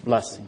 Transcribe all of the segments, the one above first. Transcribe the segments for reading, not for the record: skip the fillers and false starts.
blessing.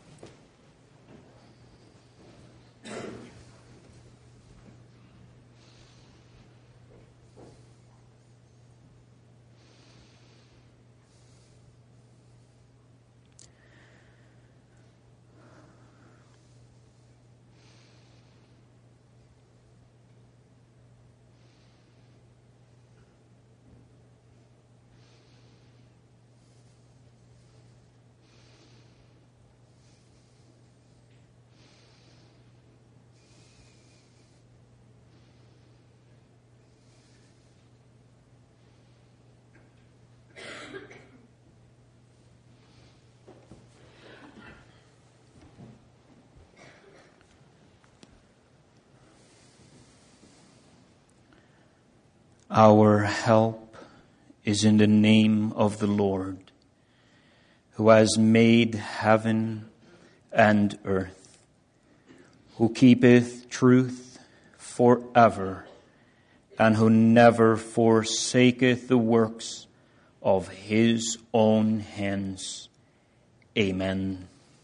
Our help is in the name of the Lord, who has made heaven and earth, who keepeth truth forever, and who never forsaketh the works of his own hands. Amen.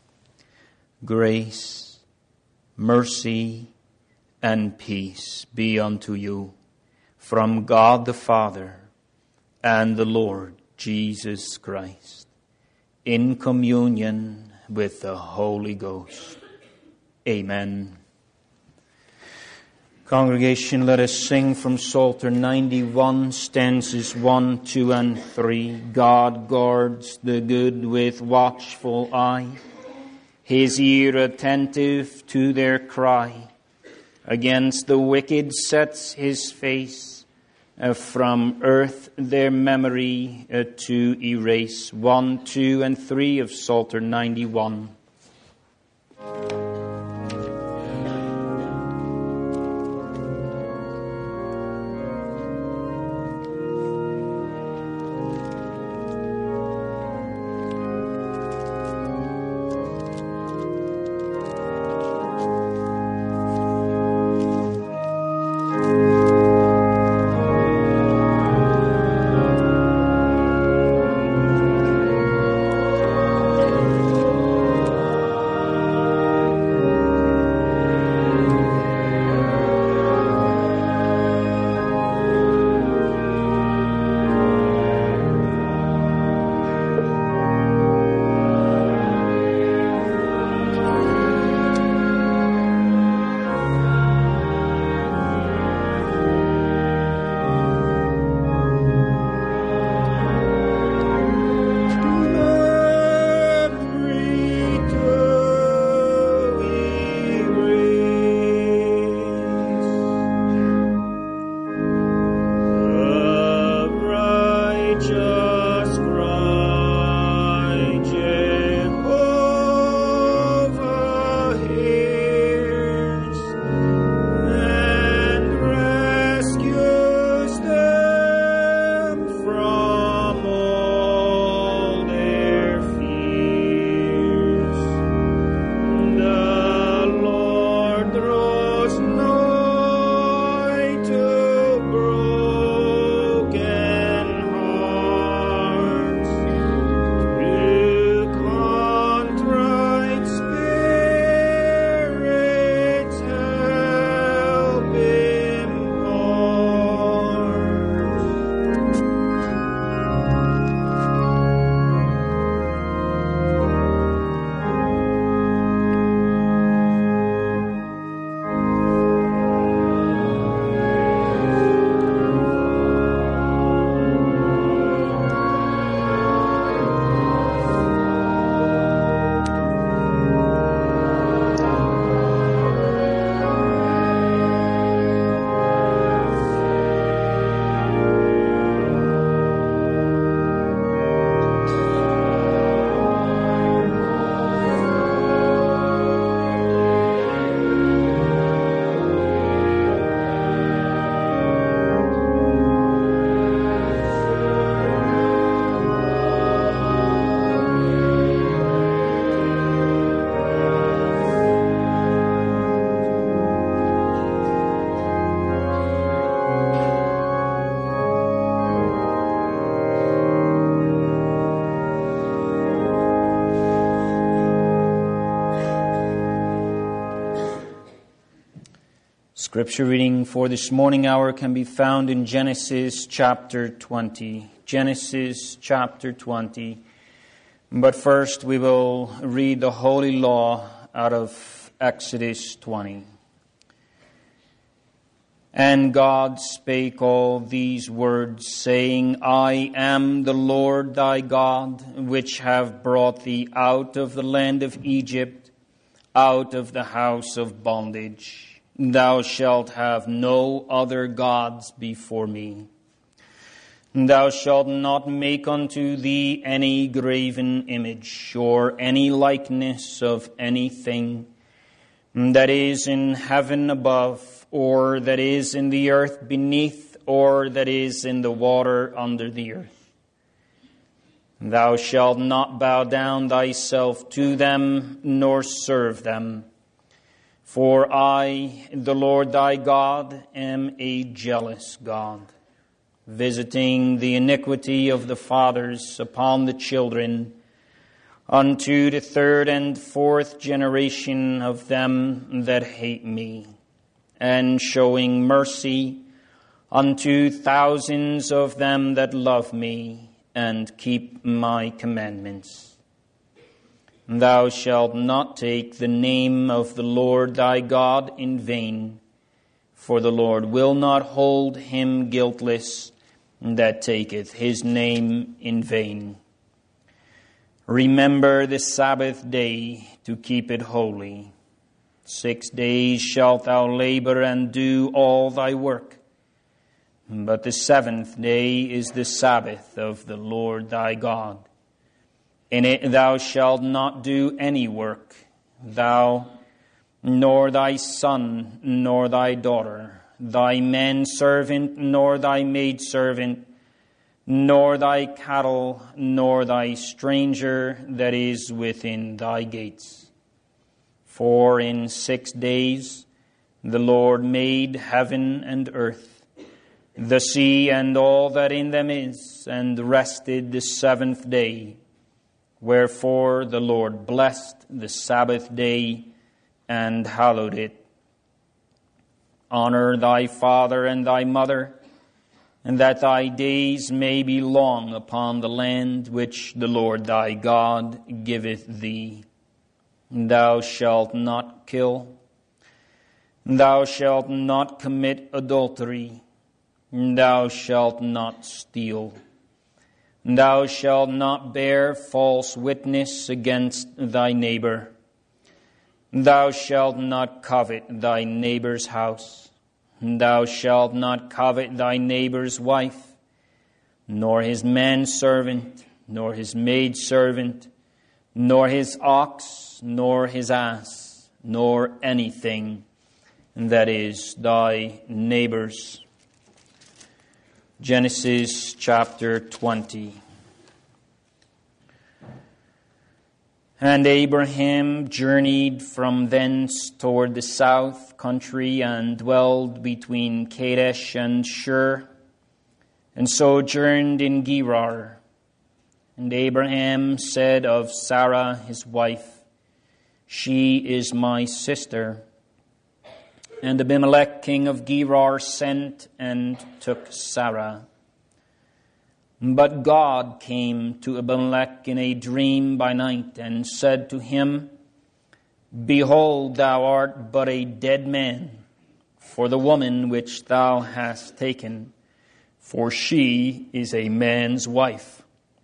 Grace, mercy, and peace be unto you from God the Father and the Lord Jesus Christ, in communion with the Holy Ghost. Amen. Congregation, let us sing from Psalter 91, stanzas 1, 2, and 3. God guards the good with watchful eye, his ear attentive to their cry. Against the wicked sets his face, from earth their memory to erase. 1, 2, and 3 of Psalter 91. Scripture reading for this morning hour can be found in Genesis chapter 20. Genesis chapter 20. But first we will read the Holy Law out of Exodus 20. And God spake all these words, saying, I am the Lord thy God, which have brought thee out of the land of Egypt, out of the house of bondage. Thou shalt have no other gods before me. Thou shalt not make unto thee any graven image, or any likeness of anything that is in heaven above, or that is in the earth beneath, or that is in the water under the earth. Thou shalt not bow down thyself to them, nor serve them. For I, the Lord thy God, am a jealous God, visiting the iniquity of the fathers upon the children, unto the third and fourth generation of them that hate me, and showing mercy unto thousands of them that love me, and keep my commandments. Thou shalt not take the name of the Lord thy God in vain, for the Lord will not hold him guiltless that taketh his name in vain. Remember the Sabbath day to keep it holy. 6 days shalt thou labor and do all thy work. But the seventh day is the Sabbath of the Lord thy God. In it thou shalt not do any work, thou, nor thy son, nor thy daughter, thy manservant, nor thy maidservant, nor thy cattle, nor thy stranger that is within thy gates. For in 6 days the Lord made heaven and earth, the sea and all that in them is, and rested the seventh day. Wherefore the Lord blessed the Sabbath day and hallowed it. Honor thy father and thy mother, and that thy days may be long upon the land which the Lord thy God giveth thee. Thou shalt not kill. Thou shalt not commit adultery. Thou shalt not steal. Thou shalt not bear false witness against thy neighbor. Thou shalt not covet thy neighbor's house. Thou shalt not covet thy neighbor's wife, nor his manservant, nor his maidservant, nor his ox, nor his ass, nor anything that is thy neighbor's. Genesis chapter 20. And Abraham journeyed from thence toward the south country, and dwelled between Kadesh and Shur, and sojourned in Gerar. And Abraham said of Sarah his wife, She is my sister. And Abimelech, king of Gerar, sent and took Sarah. But God came to Abimelech in a dream by night, and said to him, Behold, thou art but a dead man, for the woman which thou hast taken, for she is a man's wife.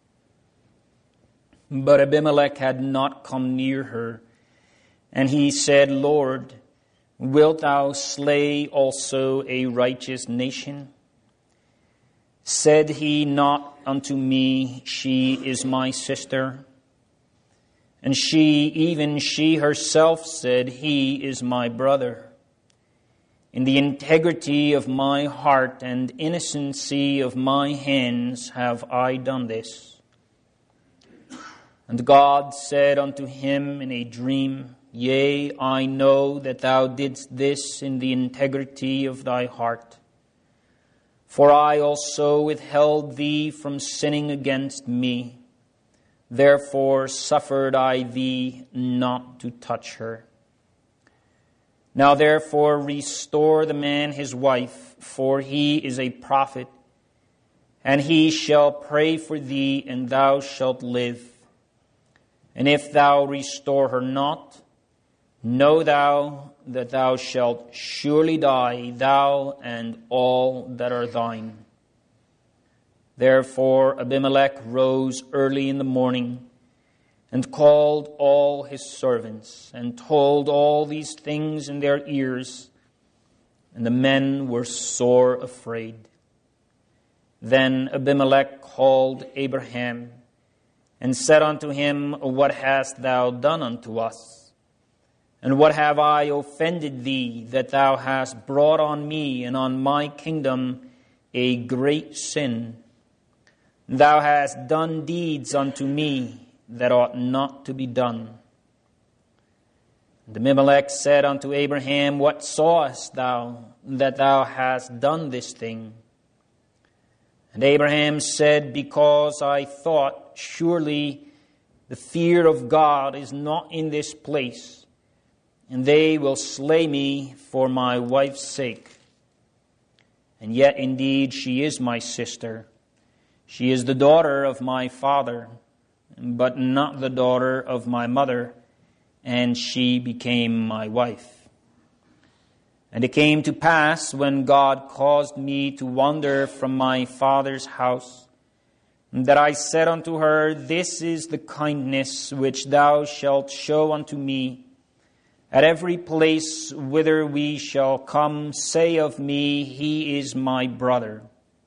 But Abimelech had not come near her, and he said, Lord, wilt thou slay also a righteous nation? Said he not unto me, She is my sister? And she, even she herself, said, He is my brother. In the integrity of my heart and innocency of my hands have I done this. And God said unto him in a dream, Yea, I know that thou didst this in the integrity of thy heart. For I also withheld thee from sinning against me. Therefore suffered I thee not to touch her. Now therefore restore the man his wife, for he is a prophet, and he shall pray for thee, and thou shalt live. And if thou restore her not, know thou that thou shalt surely die, thou and all that are thine. Therefore Abimelech rose early in the morning, and called all his servants, and told all these things in their ears. And the men were sore afraid. Then Abimelech called Abraham, and said unto him, What hast thou done unto us? And what have I offended thee, that thou hast brought on me and on my kingdom a great sin? Thou hast done deeds unto me that ought not to be done. And Abimelech said unto Abraham, What sawest thou that thou hast done this thing? And Abraham said, Because I thought, surely the fear of God is not in this place, and they will slay me for my wife's sake. And yet indeed she is my sister. She is the daughter of my father, but not the daughter of my mother, and she became my wife. And it came to pass, when God caused me to wander from my father's house, that I said unto her, This is the kindness which thou shalt show unto me. At every place whither we shall come, say of me, He is my brother.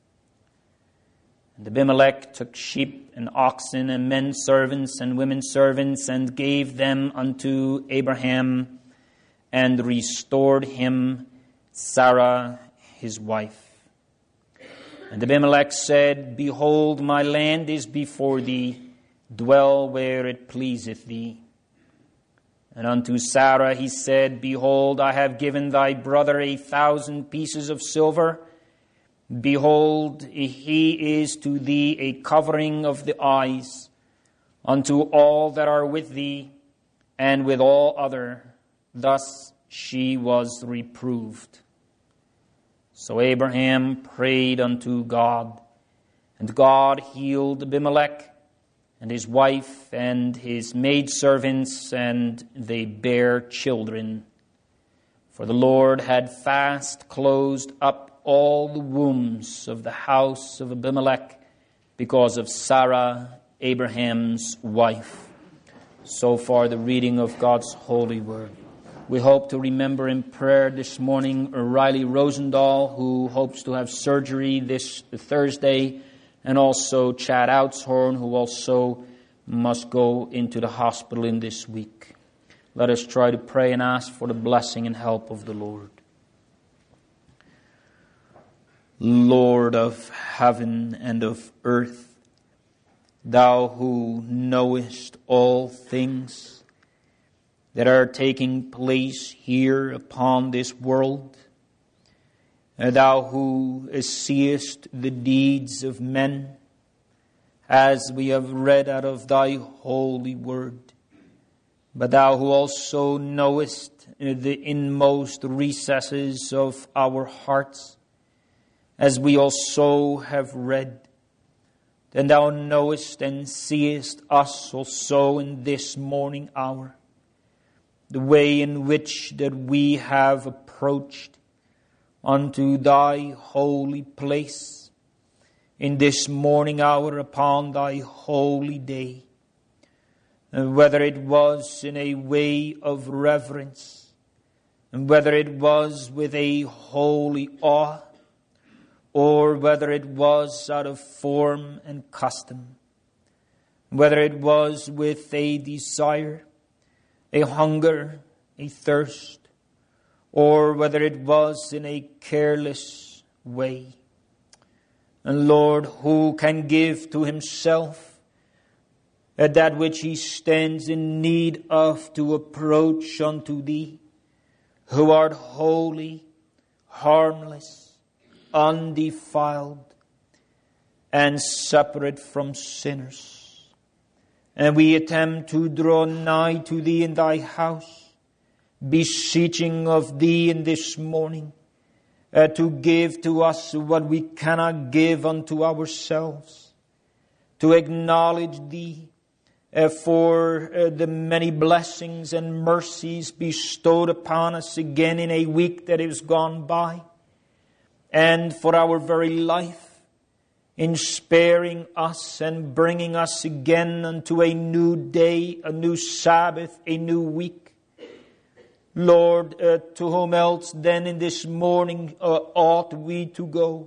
And Abimelech took sheep and oxen and men servants and women servants, and gave them unto Abraham, and restored him Sarah his wife. And Abimelech said, Behold, my land is before thee, dwell where it pleaseth thee. And unto Sarah he said, Behold, I have given thy brother 1,000 pieces of silver. Behold, he is to thee a covering of the eyes, unto all that are with thee, and with all other. Thus she was reproved. So Abraham prayed unto God, and God healed Abimelech, and his wife, and his maidservants, and they bare children. For the Lord had fast closed up all the wombs of the house of Abimelech, because of Sarah, Abraham's wife. So far the reading of God's holy word. We hope to remember in prayer this morning Riley Rosendahl, who hopes to have surgery this Thursday, and also Chad Outshorn, who also must go into the hospital in this week. Let us try to pray and ask for the blessing and help of the Lord. Lord of heaven and of earth, thou who knowest all things that are taking place here upon this world, thou who seest the deeds of men, as we have read out of thy holy word, but thou who also knowest the inmost recesses of our hearts, as we also have read, then thou knowest and seest us also in this morning hour, the way in which that we have approached unto thy holy place in this morning hour upon thy holy day, and whether it was in a way of reverence, and whether it was with a holy awe, or whether it was out of form and custom, whether it was with a desire, a hunger, a thirst, or whether it was in a careless way. And Lord, who can give to himself that which he stands in need of to approach unto thee, who art holy, harmless, undefiled, and separate from sinners. And we attempt to draw nigh to thee in thy house, beseeching of Thee in this morning to give to us what we cannot give unto ourselves, to acknowledge Thee for the many blessings and mercies bestowed upon us again in a week that is gone by, and for our very life in sparing us and bringing us again unto a new day, a new Sabbath, a new week. Lord, to whom else then in this morning ought we to go?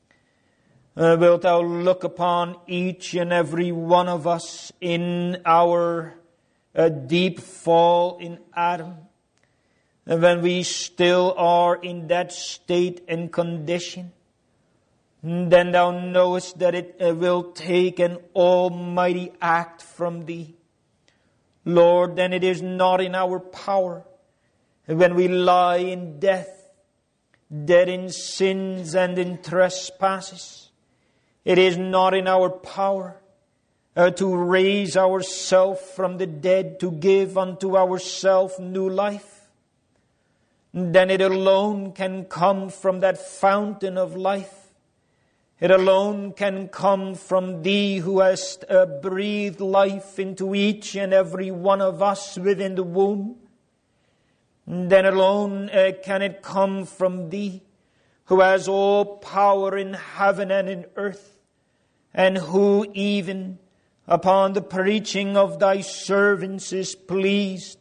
Wilt Thou look upon each and every one of us in our deep fall in Adam, and when we still are in that state and condition, then Thou knowest that it will take an almighty act from Thee. Lord, then it is not in our power. When we lie in death, dead in sins and in trespasses, it is not in our power to raise ourselves from the dead, to give unto ourselves new life. Then it alone can come from that fountain of life. It alone can come from Thee who hast breathed life into each and every one of us within the womb. Then alone can it come from Thee who has all power in heaven and in earth, and who even upon the preaching of Thy servants is pleased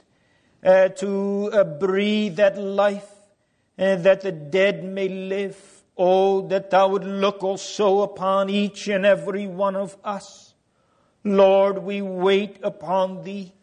to breathe that life, that the dead may live. Oh, that Thou would look also upon each and every one of us. Lord, we wait upon Thee,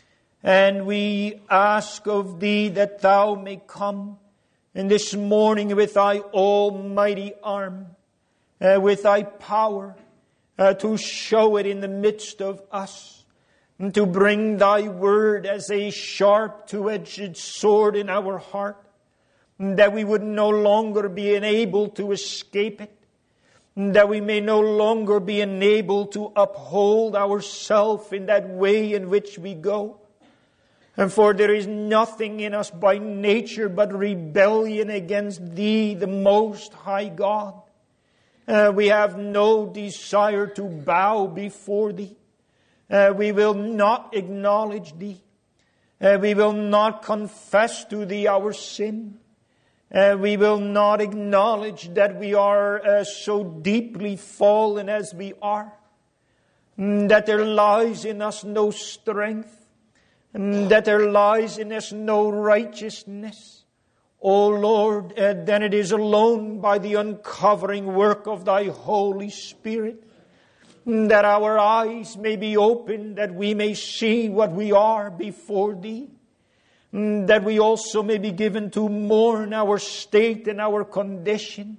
and we ask of Thee that Thou may come in this morning with Thy almighty arm, with Thy power, to show it in the midst of us, and to bring Thy word as a sharp two-edged sword in our heart, that we would no longer be enabled to escape it, that we may no longer be enabled to uphold ourselves in that way in which we go. And for there is nothing in us by nature but rebellion against Thee, the Most High God. We have no desire to bow before Thee. We will not acknowledge Thee. We will not confess to Thee our sin. We will not acknowledge that we are so deeply fallen as we are, that there lies in us no strength, that there lies in us no righteousness. O Lord, then it is alone by the uncovering work of Thy Holy Spirit that our eyes may be opened, that we may see what we are before Thee, that we also may be given to mourn our state and our condition.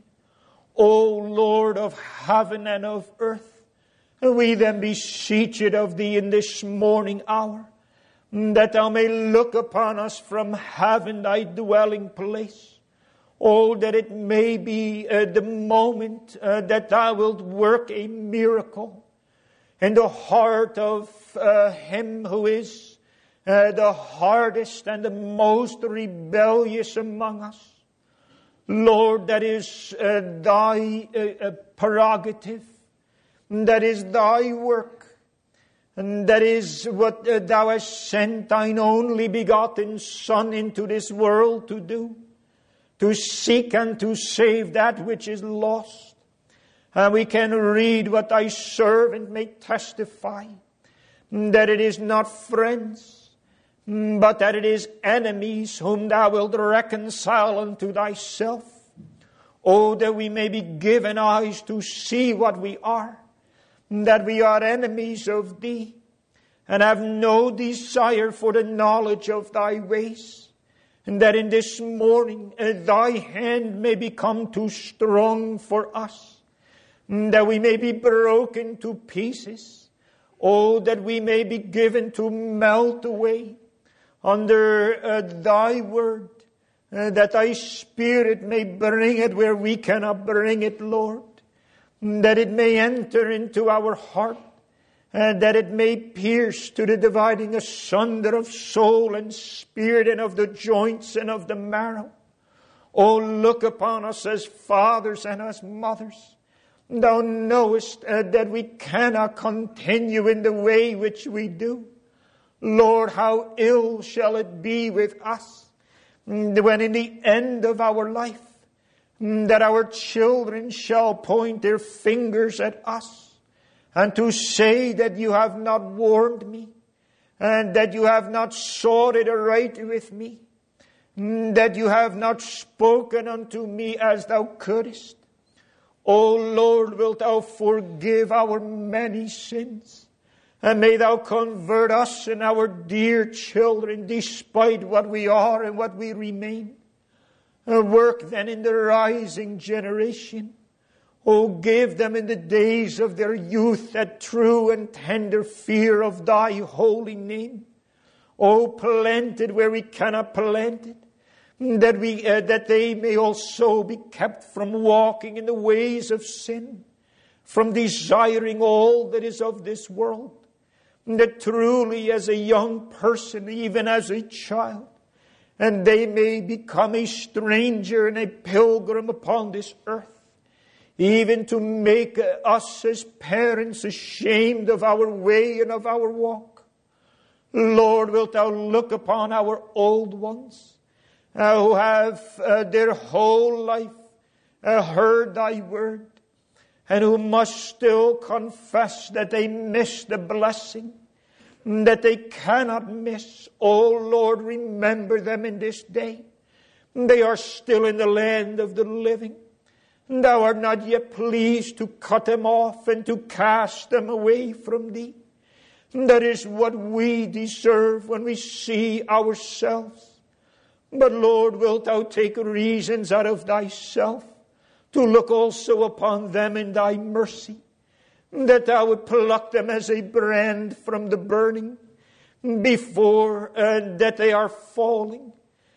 O Lord of heaven and of earth, we then beseech it of Thee in this morning hour, that Thou may look upon us from heaven, Thy dwelling place. Oh, that it may be the moment that Thou wilt work a miracle in the heart of him who is the hardest and the most rebellious among us. Lord, that is Thy prerogative. That is Thy work. And that is what Thou hast sent Thine only begotten Son into this world to do. To seek and to save that which is lost. And we can read what Thy servant may testify. That it is not friends, but that it is enemies whom Thou wilt reconcile unto Thyself. Oh, that we may be given eyes to see what we are, that we are enemies of Thee, and have no desire for the knowledge of Thy ways, and that in this morning Thy hand may become too strong for us, that we may be broken to pieces. Oh, that we may be given to melt away under Thy word, that Thy Spirit may bring it where we cannot bring it, Lord, that it may enter into our heart, and that it may pierce to the dividing asunder of soul and spirit, and of the joints and of the marrow. O look upon us as fathers and as mothers. Thou knowest that we cannot continue in the way which we do. Lord, how ill shall it be with us when in the end of our life that our children shall point their fingers at us and to say that you have not warned me, and that you have not sought it aright with me, that you have not spoken unto me as thou couldest. O Lord, wilt thou forgive our many sins, and may thou convert us and our dear children despite what we are and what we remain. Work then in the rising generation. O give them in the days of their youth that true and tender fear of thy holy name. O plant it where we cannot plant it, that they may also be kept from walking in the ways of sin, from desiring all that is of this world, that truly as a young person, even as a child, and they may become a stranger and a pilgrim upon this earth, even to make us as parents ashamed of our way and of our walk. Lord, wilt thou look upon our old ones, who have their whole life heard thy word, and who must still confess that they miss the blessing, that they cannot miss. O Lord, remember them in this day. They are still in the land of the living. Thou art not yet pleased to cut them off and to cast them away from thee. That is what we deserve when we see ourselves. But Lord, wilt thou take reasons out of thyself to look also upon them in thy mercy, that thou would pluck them as a brand from the burning before that they are falling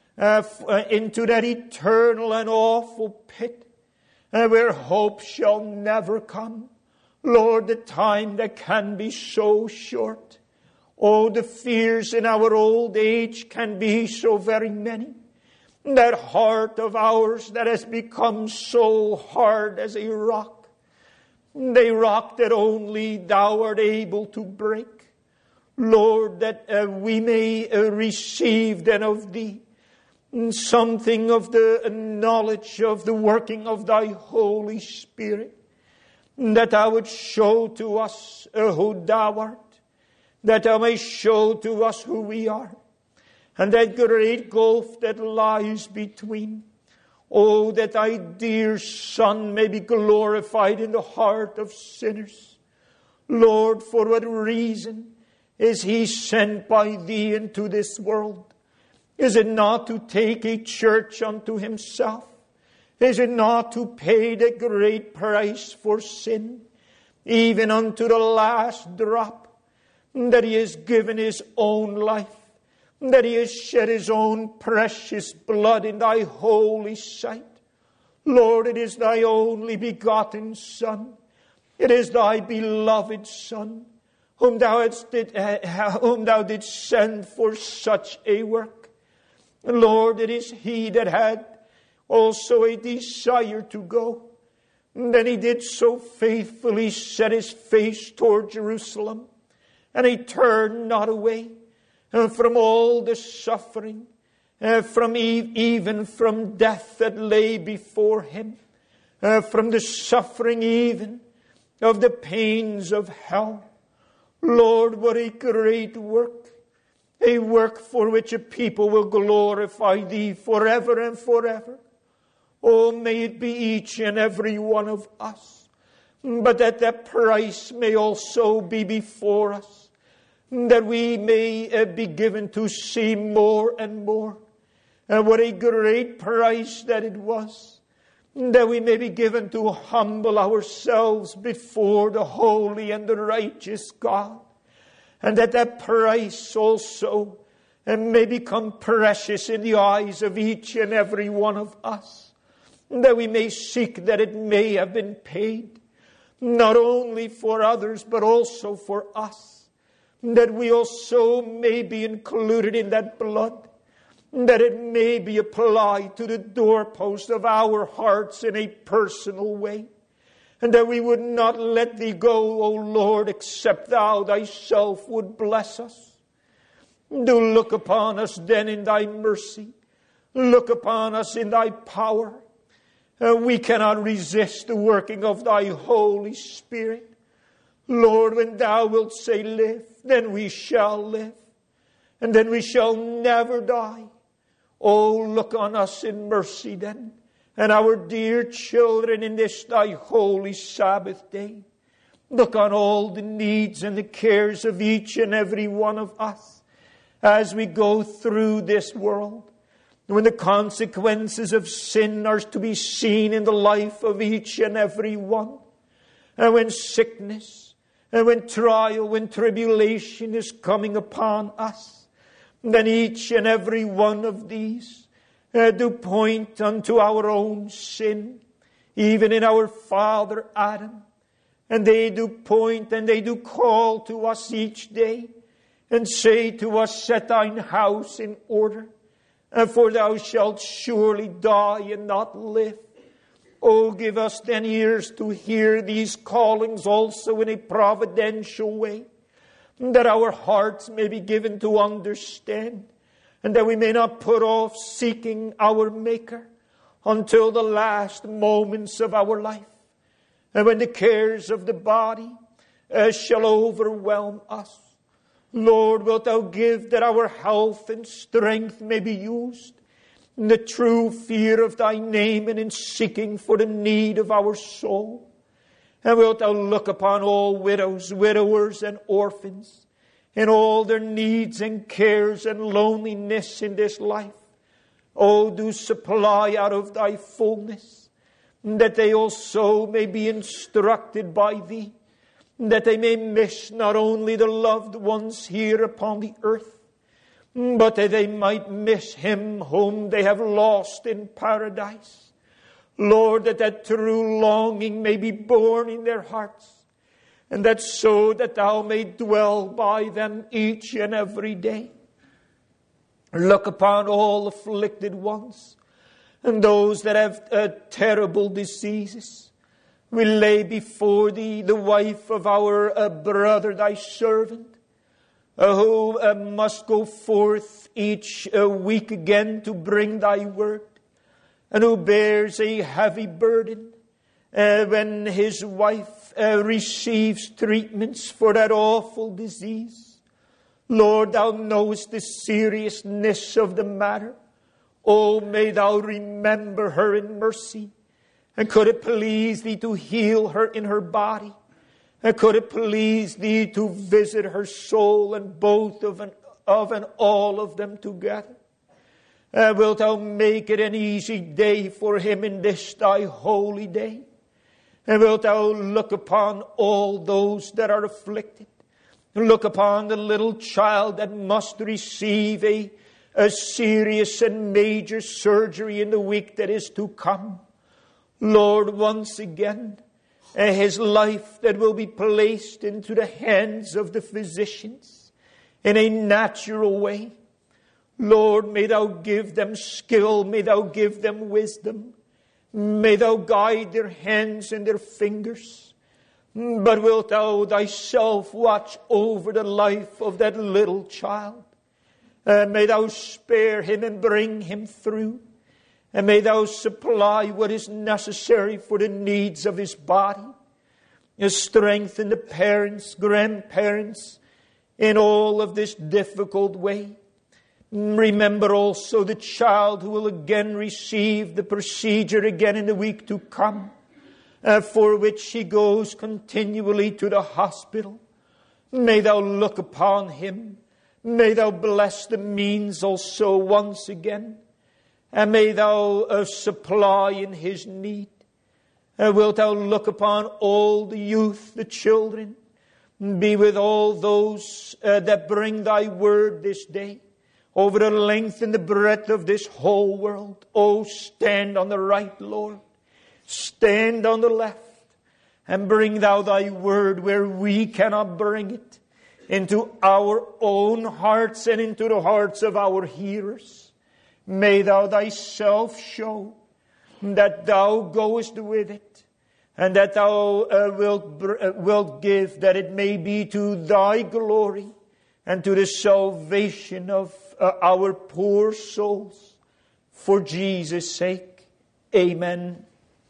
into that eternal and awful pit where hope shall never come. Lord, the time that can be so short. Oh, the fears in our old age can be so very many. That heart of ours that has become so hard as a rock. The rock that only thou art able to break. Lord, that we may receive then of thee something of the knowledge of the working of thy Holy Spirit. That thou would show to us who thou art. That thou may show to us who we are. And that great gulf that lies between. Oh, that thy dear Son may be glorified in the heart of sinners. Lord, for what reason is he sent by thee into this world? Is it not to take a church unto himself? Is it not to pay the great price for sin, even unto the last drop, that he has given his own life, that he has shed his own precious blood in thy holy sight? Lord, it is thy only begotten Son. It is thy beloved Son, whom thou didst send for such a work. Lord, it is he that had also a desire to go. Then he did so faithfully set his face toward Jerusalem, and he turned not away from all the suffering, even from death that lay before him, from the suffering even of the pains of hell. Lord, what a great work. A work for which a people will glorify thee forever and forever. Oh, may it be each and every one of us. But that price may also be before us. That we may be given to see more and more. And what a great price that it was. That we may be given to humble ourselves before the holy and the righteous God. And that price also may become precious in the eyes of each and every one of us. That we may seek that it may have been paid. not only for others, but also for us, that we also may be included in that blood, that it may be applied to the doorpost of our hearts in a personal way, and that we would not let thee go, O Lord, except thou thyself would bless us. Do look upon us then in thy mercy. Look upon us in thy power. We cannot resist the working of thy Holy Spirit. Lord, when thou wilt say live, then we shall live, and then we shall never die. Oh, look on us in mercy then, and our dear children in this thy holy Sabbath day. Look on all the needs and the cares of each and every one of us as we go through this world, when the consequences of sin are to be seen in the life of each and every one, and when sickness, and when trial, when tribulation is coming upon us, then each and every one of these do point unto our own sin, even in our father Adam. And they do point and they do call to us each day and say to us, set thine house in order, for thou shalt surely die and not live. Oh, give us then ears to hear these callings also in a providential way, that our hearts may be given to understand, and that we may not put off seeking our Maker until the last moments of our life. And when the cares of the body shall overwhelm us, Lord, wilt thou give that our health and strength may be used in the true fear of thy name and in seeking for the need of our soul. And wilt thou look upon all widows, widowers, and orphans, in all their needs and cares and loneliness in this life. Oh, do supply out of thy fullness, that they also may be instructed by thee, that they may miss not only the loved ones here upon the earth, but that they might miss him whom they have lost in paradise. Lord, that true longing may be born in their hearts, and that so that thou may dwell by them each and every day. Look upon all afflicted ones, and those that have terrible diseases. We lay before thee the wife of our brother, thy servant, who must go forth each week again to bring thy word, and who bears a heavy burden when his wife receives treatments for that awful disease. Lord, thou knowest the seriousness of the matter. Oh, may thou remember her in mercy. And could it please thee to heal her in her body? And could it please thee to visit her soul, and both of and all of them together? Wilt thou make it an easy day for him in this thy holy day? And wilt thou look upon all those that are afflicted? Look upon the little child that must receive a serious and major surgery in the week that is to come. Lord, once again, his life that will be placed into the hands of the physicians in a natural way. Lord, may thou give them skill, may thou give them wisdom, may thou guide their hands and their fingers. But wilt thou thyself watch over the life of that little child? May thou spare him and bring him through. And may thou supply what is necessary for the needs of his body. Strengthen the parents, grandparents in all of this difficult way. Remember also the child who will again receive the procedure again in the week to come, for which he goes continually to the hospital. May thou look upon him. May thou bless the means also once again. And may thou supply in his need. Wilt thou look upon all the youth, the children. Be with all those that bring thy word this day, over the length and the breadth of this whole world. Oh, stand on the right, Lord. Stand on the left. and bring Thou Thy word where we cannot bring it, into our own hearts and into the hearts of our hearers. May Thou Thyself show that Thou goest with it, and that Thou wilt give, that it may be to Thy glory and to the salvation of our poor souls. For Jesus' sake, amen.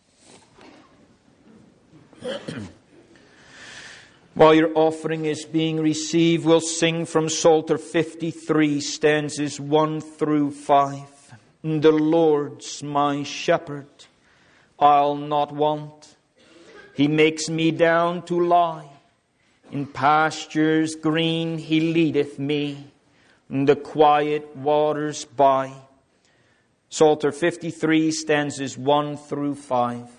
While your offering is being received, we'll sing from Psalter 53, stanzas 1 through 5. The Lord's my shepherd, I'll not want. He makes me down to lie. In pastures green He leadeth me, the quiet waters by. Psalter 53, stanzas 1 through 5.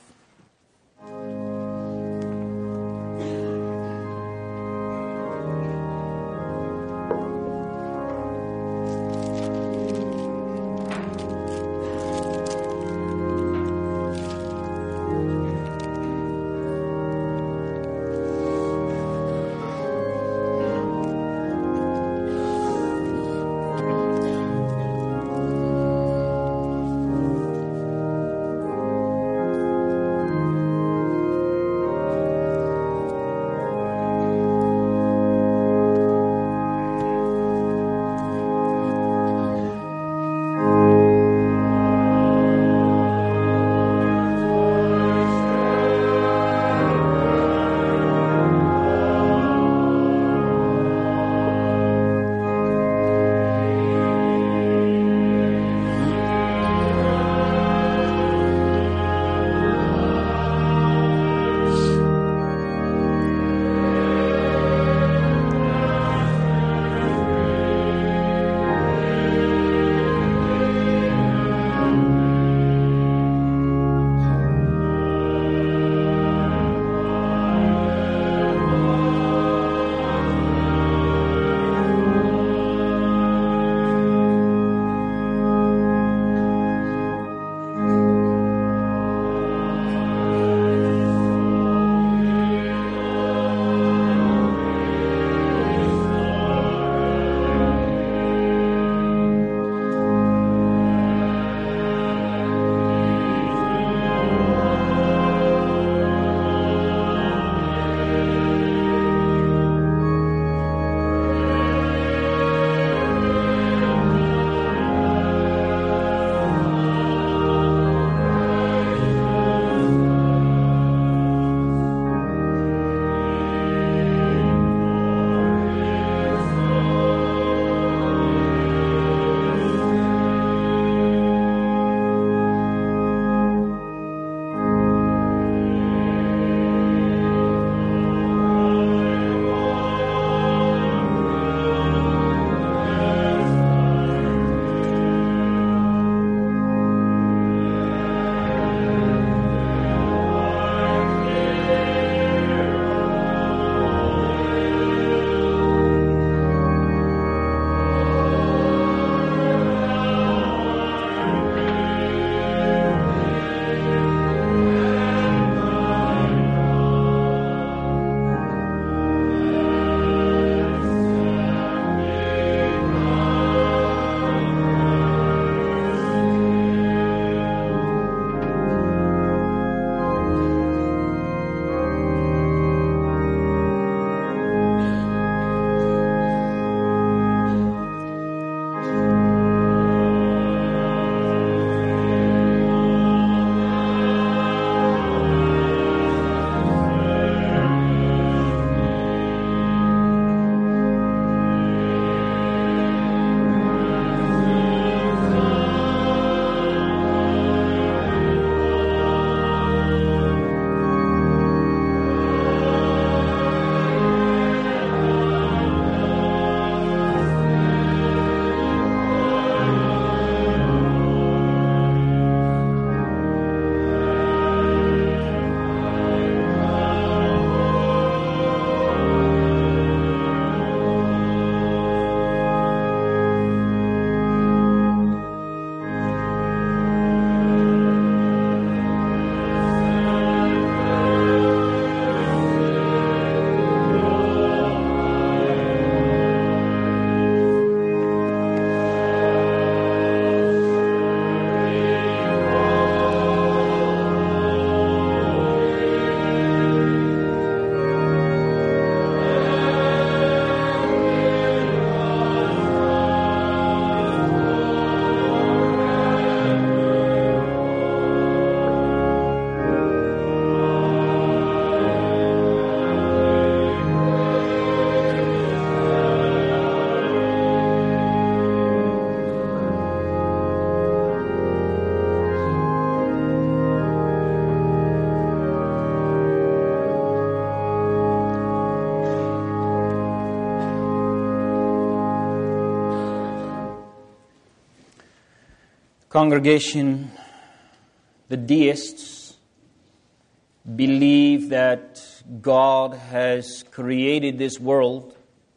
Congregation, the deists believe that God has created this world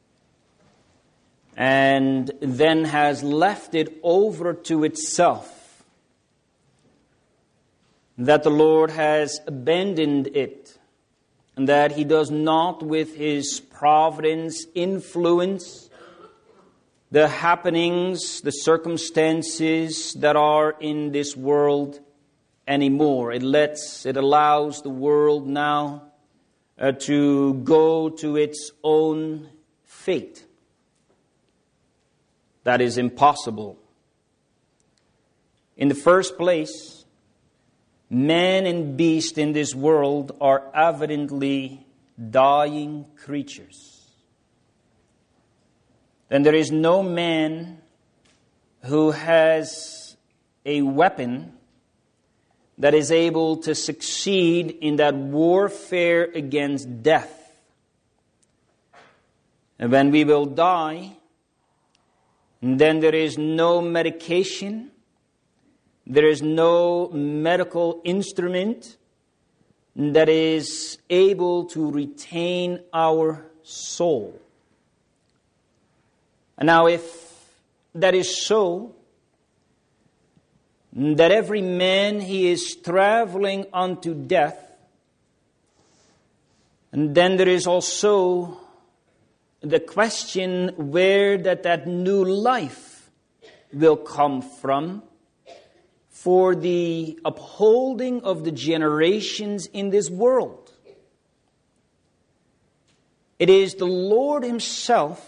and then has left it over to itself, that the Lord has abandoned it, and that He does not, with His providence, influence the happenings, the circumstances that are in this world anymore. It allows the world now to go to its own fate. That is impossible. In the first place, man and beast in this world are evidently dying creatures. Then there is no man who has a weapon that is able to succeed in that warfare against death. And when we will die, then there is no medication, there is no medical instrument that is able to retain our soul. And now if that is so, that every man he is traveling unto death, and then there is also the question where that new life will come from for the upholding of the generations in this world. It is the Lord Himself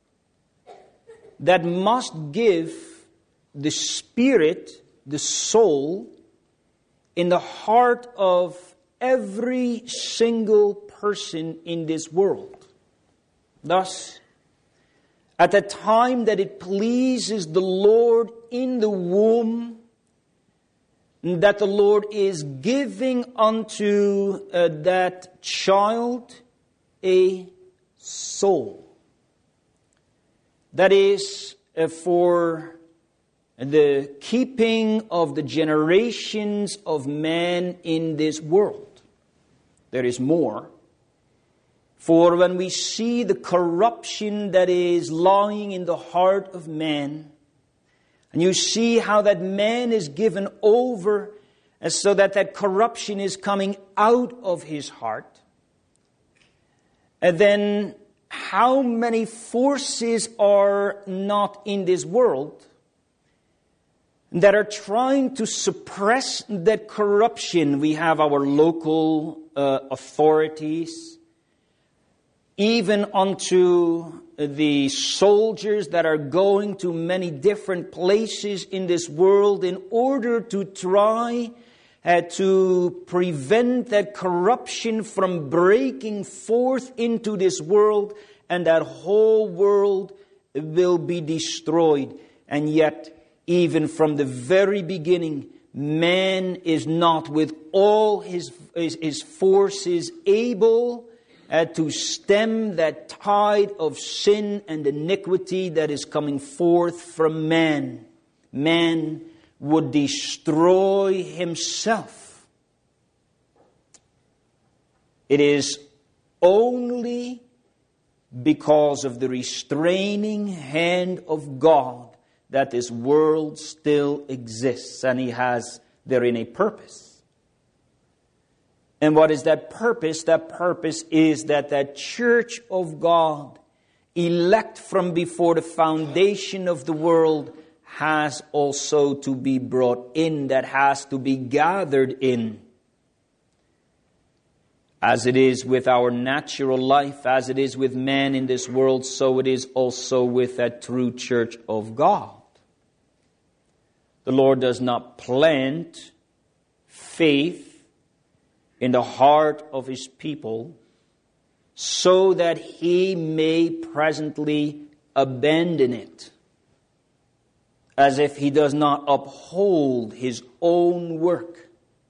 that must give the spirit, the soul, in the heart of every single person in this world. Thus, at the time that it pleases the Lord in the womb, that the Lord is giving unto that child a soul. That is for the keeping of the generations of man in this world. There is more. For when we see the corruption that is lying in the heart of man, and you see how that man is given over so that corruption is coming out of his heart, and then how many forces are not in this world that are trying to suppress that corruption. We have our local authorities, even unto the soldiers that are going to many different places in this world in order to try to prevent that corruption from breaking forth into this world, and that whole world will be destroyed. And yet, even from the very beginning, man is not with all his forces able to stem that tide of sin and iniquity that is coming forth from man. Man would destroy himself. It is only because of the restraining hand of God that this world still exists, and He has therein a purpose. And what is that purpose? That purpose is that church of God, elect from before the foundation of the world, has also to be brought in, that has to be gathered in. As it is with our natural life, as it is with man in this world, so it is also with that true church of God. The Lord does not plant faith in the heart of His people so that He may presently abandon it, as if He does not uphold His own work.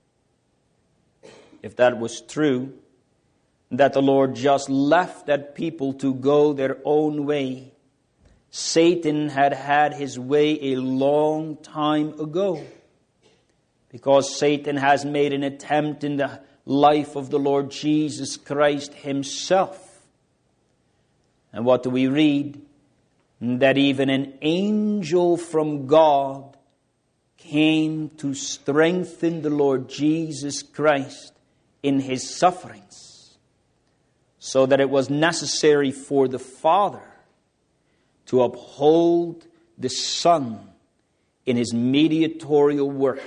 If that was true, that the Lord just left that people to go their own way, Satan had had his way a long time ago, because Satan has made an attempt in the life of the Lord Jesus Christ himself. And what do we read? That even an angel from God came to strengthen the Lord Jesus Christ in his sufferings, so that it was necessary for the Father to uphold the Son in his mediatorial work.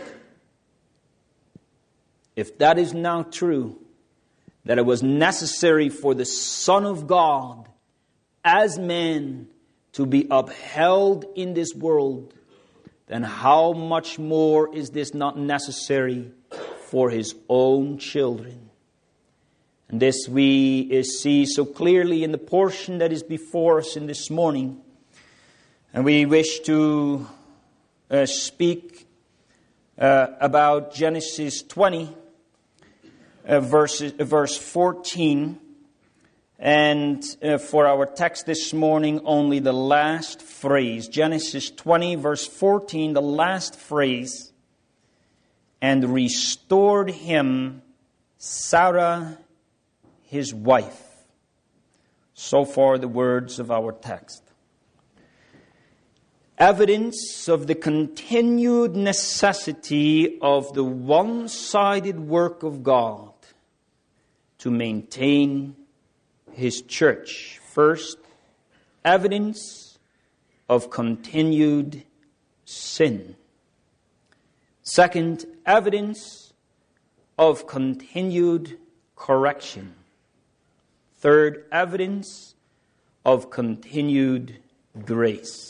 If that is now true, that it was necessary for the Son of God as man to be upheld in this world, then how much more is this not necessary for his own children? And this we see so clearly in the portion that is before us in this morning. And we wish to speak about Genesis 20, verse 14. And for our text this morning, only the last phrase. Genesis 20, verse 14, the last phrase. And restored him Sarah, his wife. So far the words of our text. Evidence of the continued necessity of the one-sided work of God to maintain his church. First, evidence of continued sin. Second, evidence of continued correction. Third, evidence of continued grace.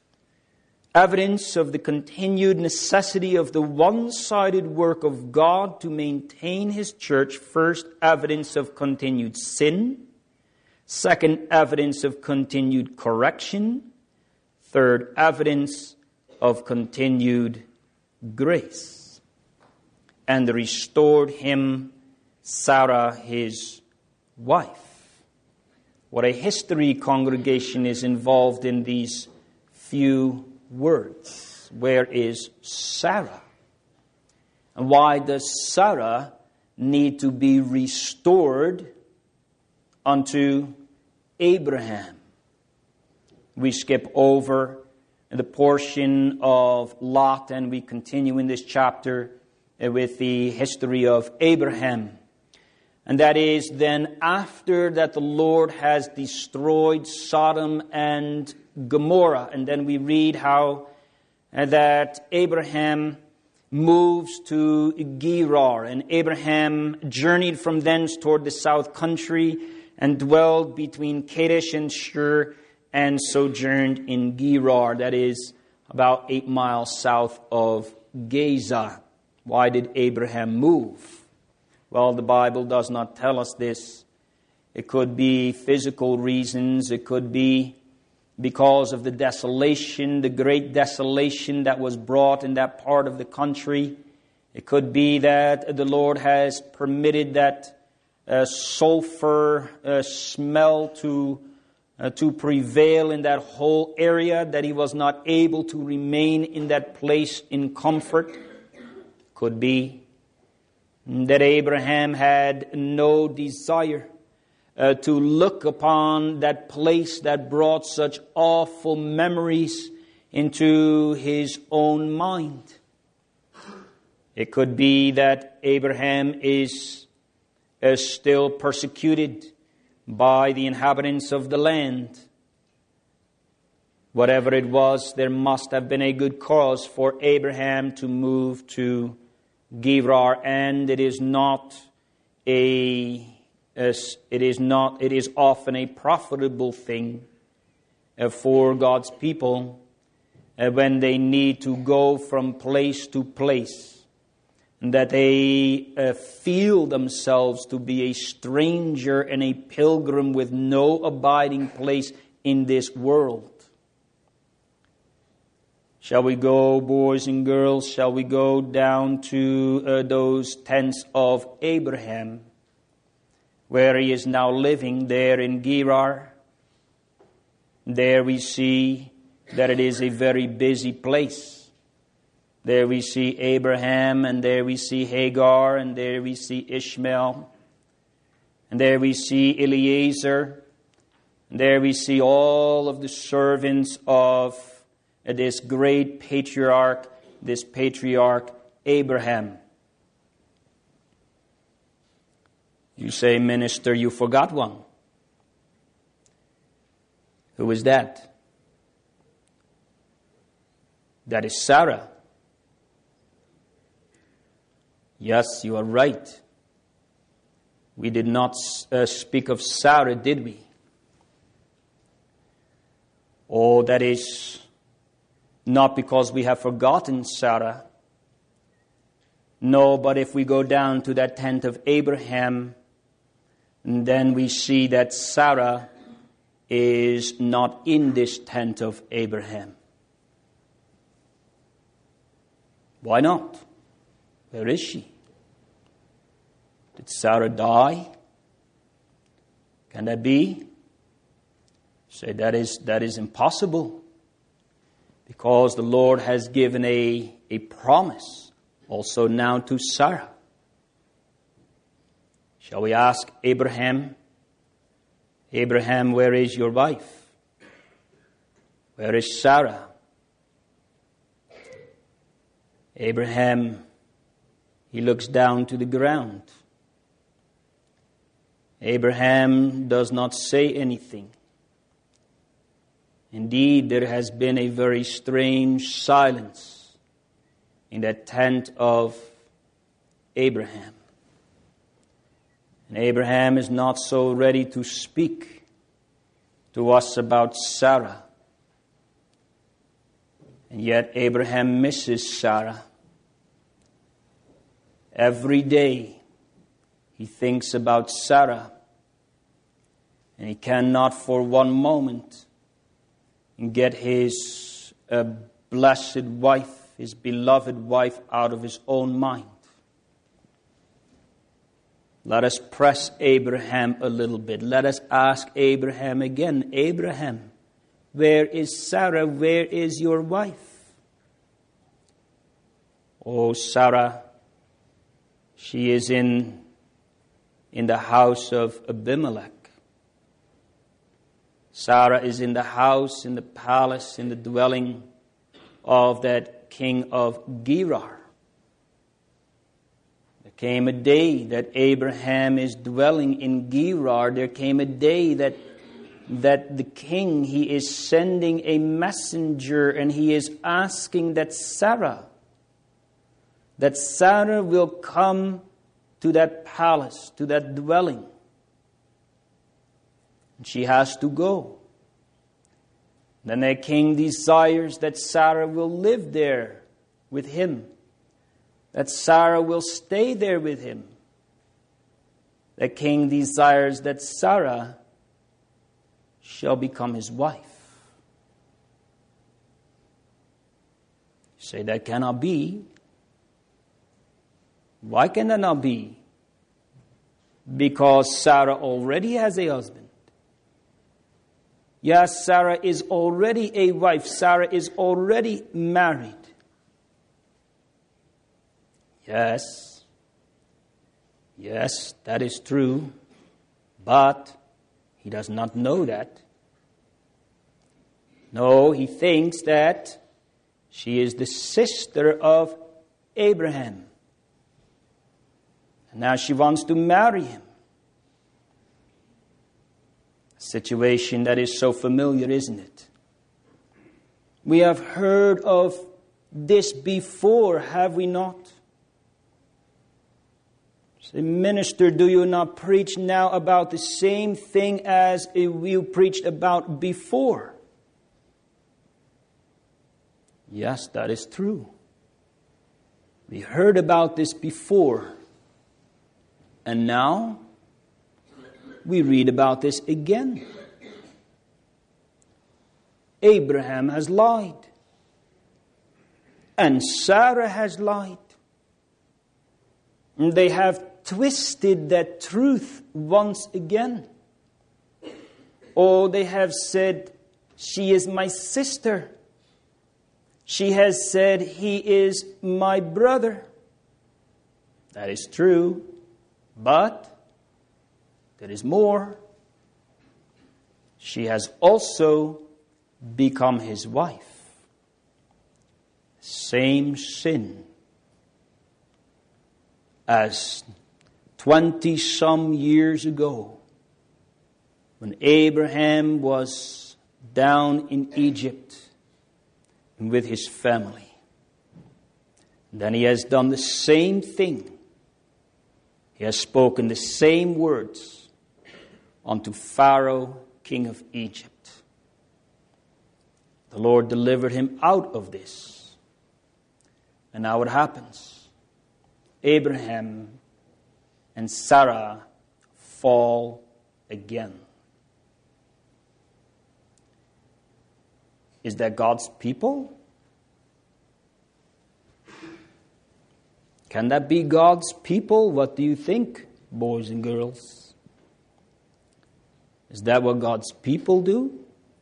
Evidence of the continued necessity of the one-sided work of God to maintain his church. First, evidence of continued sin. Second, evidence of continued correction. Third, evidence of continued grace. And restored him Sarah, his wife. What a history, congregation, is involved in these few words. Where is Sarah? And why does Sarah need to be restored unto Abraham? We skip over the portion of Lot and we continue in this chapter with the history of Abraham. And that is then after that the Lord has destroyed Sodom and Gomorrah. And then we read how that Abraham moves to Gerar. And Abraham journeyed from thence toward the south country and dwelled between Kadesh and Shur and sojourned in Gerar. That is about 8 miles south of Gaza. Why did Abraham move? Well, the Bible does not tell us this. It could be physical reasons. It could be because of the desolation, the great desolation that was brought in that part of the country. It could be that the Lord has permitted that sulfur smell to prevail in that whole area, that he was not able to remain in that place in comfort. Could be that Abraham had no desire to look upon that place that brought such awful memories into his own mind. It could be that Abraham is still persecuted by the inhabitants of the land. Whatever it was, there must have been a good cause for Abraham to move to Gerar, and it is often a profitable thing for God's people when they need to go from place to place, and that they feel themselves to be a stranger and a pilgrim with no abiding place in this world. Shall we go, boys and girls, shall we go down to those tents of Abraham, where he is now living there in Gerar? There we see that it is a very busy place. There we see Abraham, and there we see Hagar, and there we see Ishmael, and there we see Eliezer, and there we see all of the servants of this great patriarch, Abraham. You say, minister, you forgot one. Who is that? That is Sarah. Yes, you are right. We did not speak of Sarah, did we? Oh, that is not because we have forgotten Sarah. No, but if we go down to that tent of Abraham, then we see that Sarah is not in this tent of Abraham. Why not? Where is she? Did Sarah die? Can that be? Say that is impossible. Because the Lord has given a promise also now to Sarah. Shall we ask Abraham? Abraham, where is your wife? Where is Sarah? Abraham, he looks down to the ground. Abraham does not say anything. Indeed, there has been a very strange silence in that tent of Abraham. And Abraham is not so ready to speak to us about Sarah. And yet Abraham misses Sarah. Every day he thinks about Sarah, and he cannot for one moment get his blessed wife, his beloved wife, out of his own mind. Let us press Abraham a little bit. Let us ask Abraham again, Abraham, where is Sarah? Where is your wife? Oh, Sarah, she is in the house of Abimelech. Sarah is in the house, in the palace, in the dwelling of that king of Gerar. There came a day that Abraham is dwelling in Gerar. There came a day that the king, he is sending a messenger, and he is asking that Sarah will come to that palace, to that dwelling. And she has to go. Then the king desires that Sarah will live there with him, that Sarah will stay there with him. The king desires that Sarah shall become his wife. You say that cannot be. Why can that not be? Because Sarah already has a husband. Yes, Sarah is already a wife. Sarah is already married. Yes, that is true. But he does not know that. No, he thinks that she is the sister of Abraham. And now she wants to marry him. A situation that is so familiar, isn't it? We have heard of this before, have we not? Say, minister, do you not preach now about the same thing as you preached about before? Yes, that is true. We heard about this before. And now we read about this again. Abraham has lied. And Sarah has lied. And they have twisted that truth once again. Oh, they have said she is my sister. She has said, he is my brother. That is true, but there is more. She has also become his wife. Same sin as 20-some years ago when Abraham was down in Egypt with his family. Then he has done the same thing. He has spoken the same words unto Pharaoh, king of Egypt. The Lord delivered him out of this. And now what happens? Abraham and Sarah fall again. Is that God's people? Can that be God's people? What do you think, boys and girls? Is that what God's people do?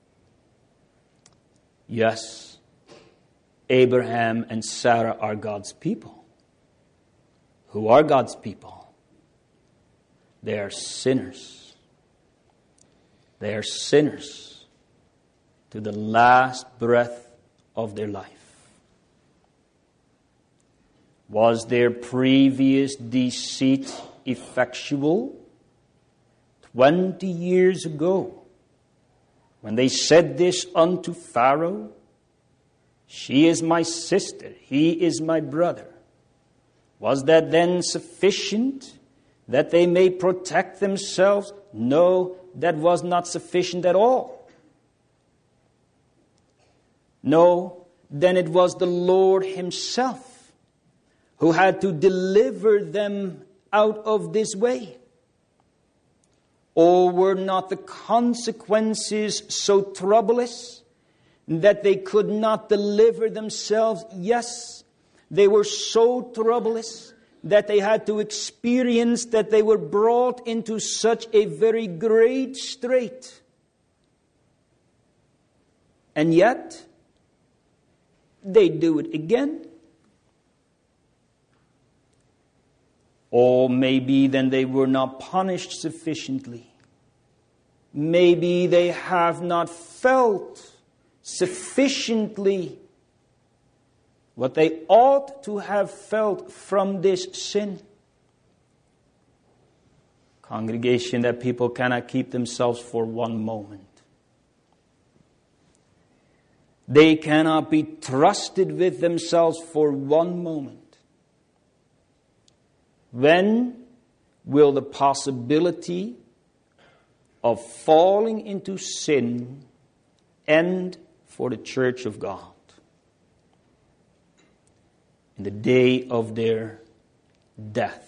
Yes. Abraham and Sarah are God's people. Who are God's people? They are sinners. They are sinners to the last breath of their life. Was their previous deceit effectual? 20 years ago, when they said this unto Pharaoh, she is my sister, he is my brother. Was that then sufficient that they may protect themselves? No, that was not sufficient at all. No, then it was the Lord himself who had to deliver them out of this way. Or were not the consequences so troublous that they could not deliver themselves? Yes, they were so troublous that they had to experience that they were brought into such a very great strait. And yet, they do it again. Or maybe then they were not punished sufficiently. Maybe they have not felt sufficiently what they ought to have felt from this sin. Congregation, that people cannot keep themselves for one moment. They cannot be trusted with themselves for one moment. When will the possibility of falling into sin end for the church of God? In the day of their death.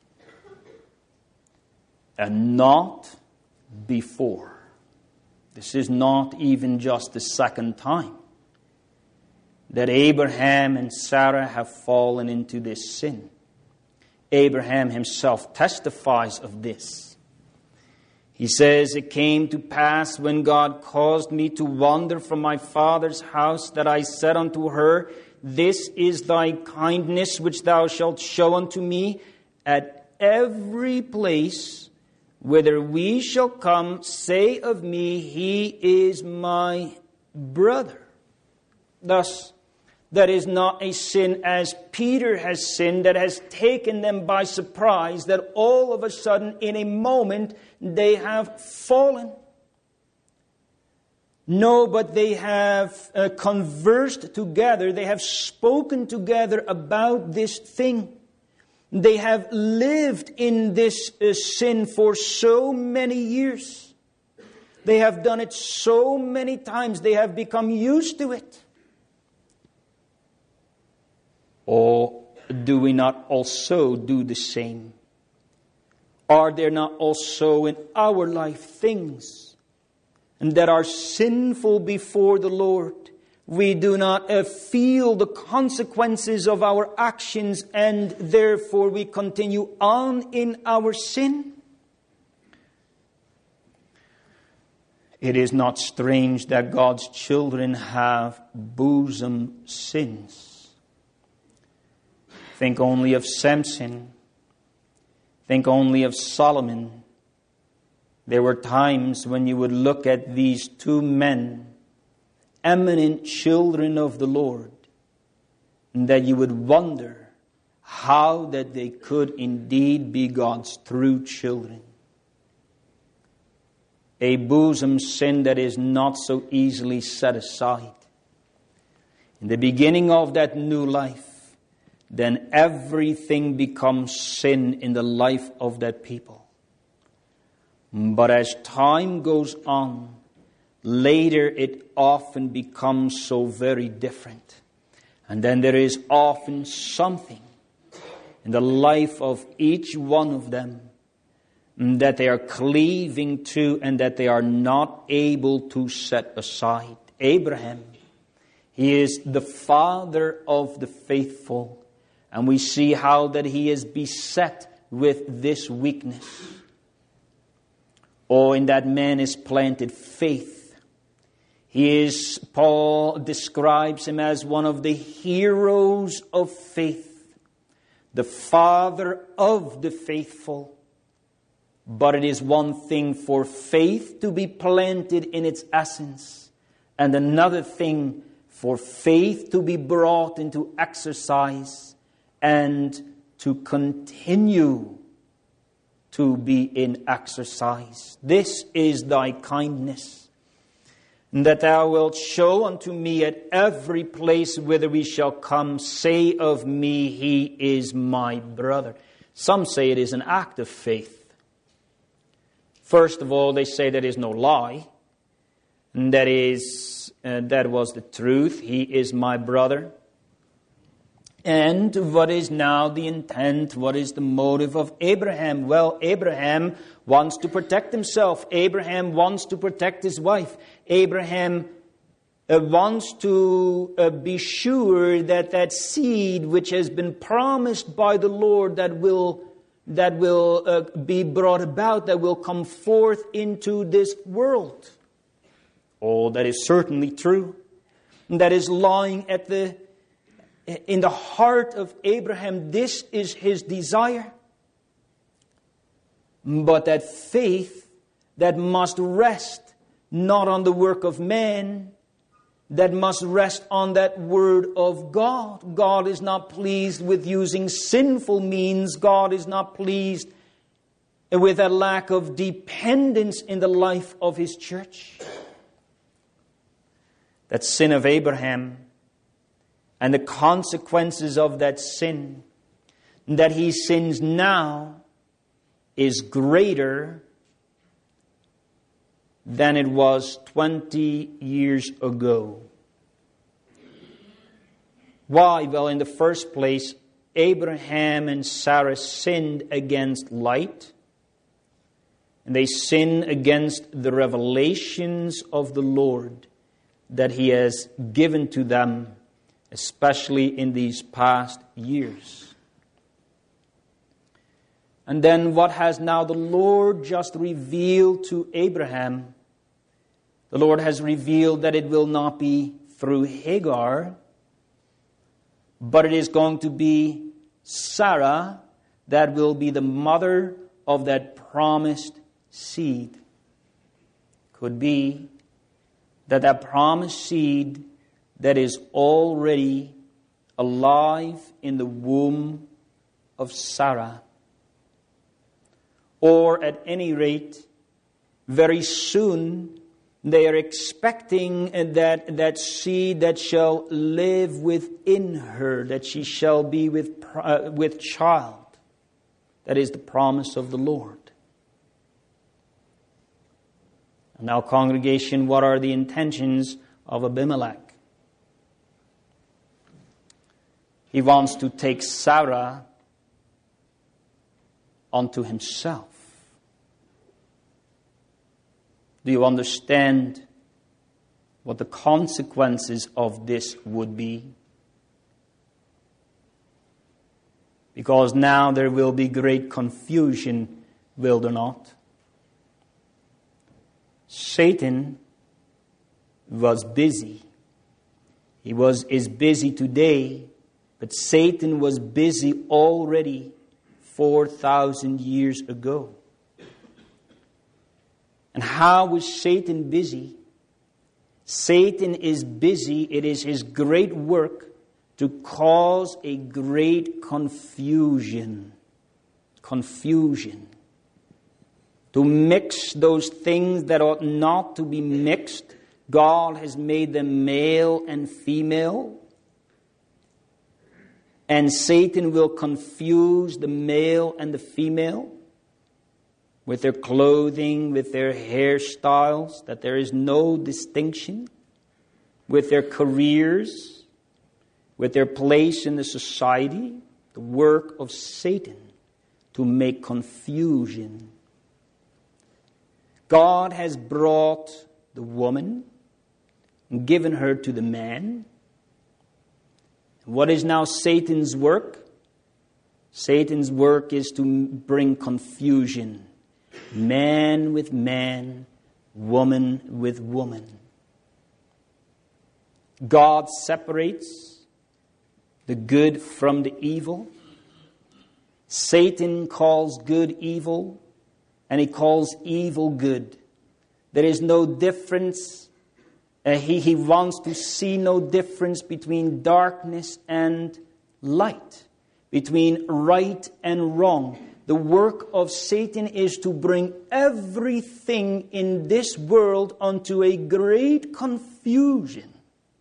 And not before. This is not even just the second time that Abraham and Sarah have fallen into this sin. Abraham himself testifies of this. He says, it came to pass when God caused me to wander from my father's house that I said unto her, this is thy kindness which thou shalt show unto me at every place whither we shall come, say of me, he is my brother. Thus, that is not a sin as Peter has sinned that has taken them by surprise, that all of a sudden, in a moment, they have fallen. No, but they have conversed together. They have spoken together about this thing. They have lived in this sin for so many years. They have done it so many times. They have become used to it. Or do we not also do the same? Are there not also in our life things that are sinful before the Lord? We do not feel the consequences of our actions, and therefore we continue on in our sin. It is not strange that God's children have bosom sins. Think only of Samson. Think only of Solomon. There were times when you would look at these two men, eminent children of the Lord, and that you would wonder how that they could indeed be God's true children. A bosom sin that is not so easily set aside. In the beginning of that new life, then everything becomes sin in the life of that people. But as time goes on, later it often becomes so very different. And then there is often something in the life of each one of them that they are cleaving to and that they are not able to set aside. Abraham, he is the father of the faithful. And we see how that he is beset with this weakness. Oh, in that man is planted faith. Paul describes him as one of the heroes of faith, the father of the faithful. But it is one thing for faith to be planted in its essence, and another thing for faith to be brought into exercise and to continue to be in exercise. This is thy kindness, that thou wilt show unto me at every place whither we shall come. Say of me, he is my brother. Some say it is an act of faith. First of all, they say that is no lie. And that was the truth. He is my brother. And what is now the intent? What is the motive of Abraham? Well, Abraham wants to protect himself. Abraham wants to protect his wife. Abraham wants to be sure that that seed which has been promised by the Lord that will be brought about, that will come forth into this world. Oh, that is certainly true. That is lying in the heart of Abraham. This is his desire. But that faith that must rest not on the work of man, that must rest on that word of God. God is not pleased with using sinful means. God is not pleased with a lack of dependence in the life of his church. That sin of Abraham and the consequences of that sin, that he sins now, is greater than it was 20 years ago. Why? Well, in the first place, Abraham and Sarah sinned against light. And they sinned against the revelations of the Lord that he has given to them, especially in these past years. And then what has now the Lord just revealed to Abraham? The Lord has revealed that it will not be through Hagar, but it is going to be Sarah that will be the mother of that promised seed. Could be that promised seed that is already alive in the womb of Sarah. Or at any rate, very soon they are expecting that seed that shall live within her, that she shall be with child. That is the promise of the Lord. Now, congregation, what are the intentions of Abimelech? He wants to take Sarah unto himself. Do you understand what the consequences of this would be? Because now there will be great confusion, will there not? Satan was busy. He is busy today, but Satan was busy already 4,000 years ago. And how was Satan busy? Satan is busy. It is his great work to cause a great confusion. Confusion. To mix those things that ought not to be mixed. God has made them male and female. And Satan will confuse the male and the female with their clothing, with their hairstyles, that there is no distinction, with their careers, with their place in the society, the work of Satan to make confusion. God has brought the woman and given her to the man. What is now Satan's work? Satan's work is to bring confusion. Man with man, woman with woman. God separates the good from the evil. Satan calls good evil, and he calls evil good. There is no difference. He wants to see no difference between darkness and light, between right and wrong. The work of Satan is to bring everything in this world unto a great confusion.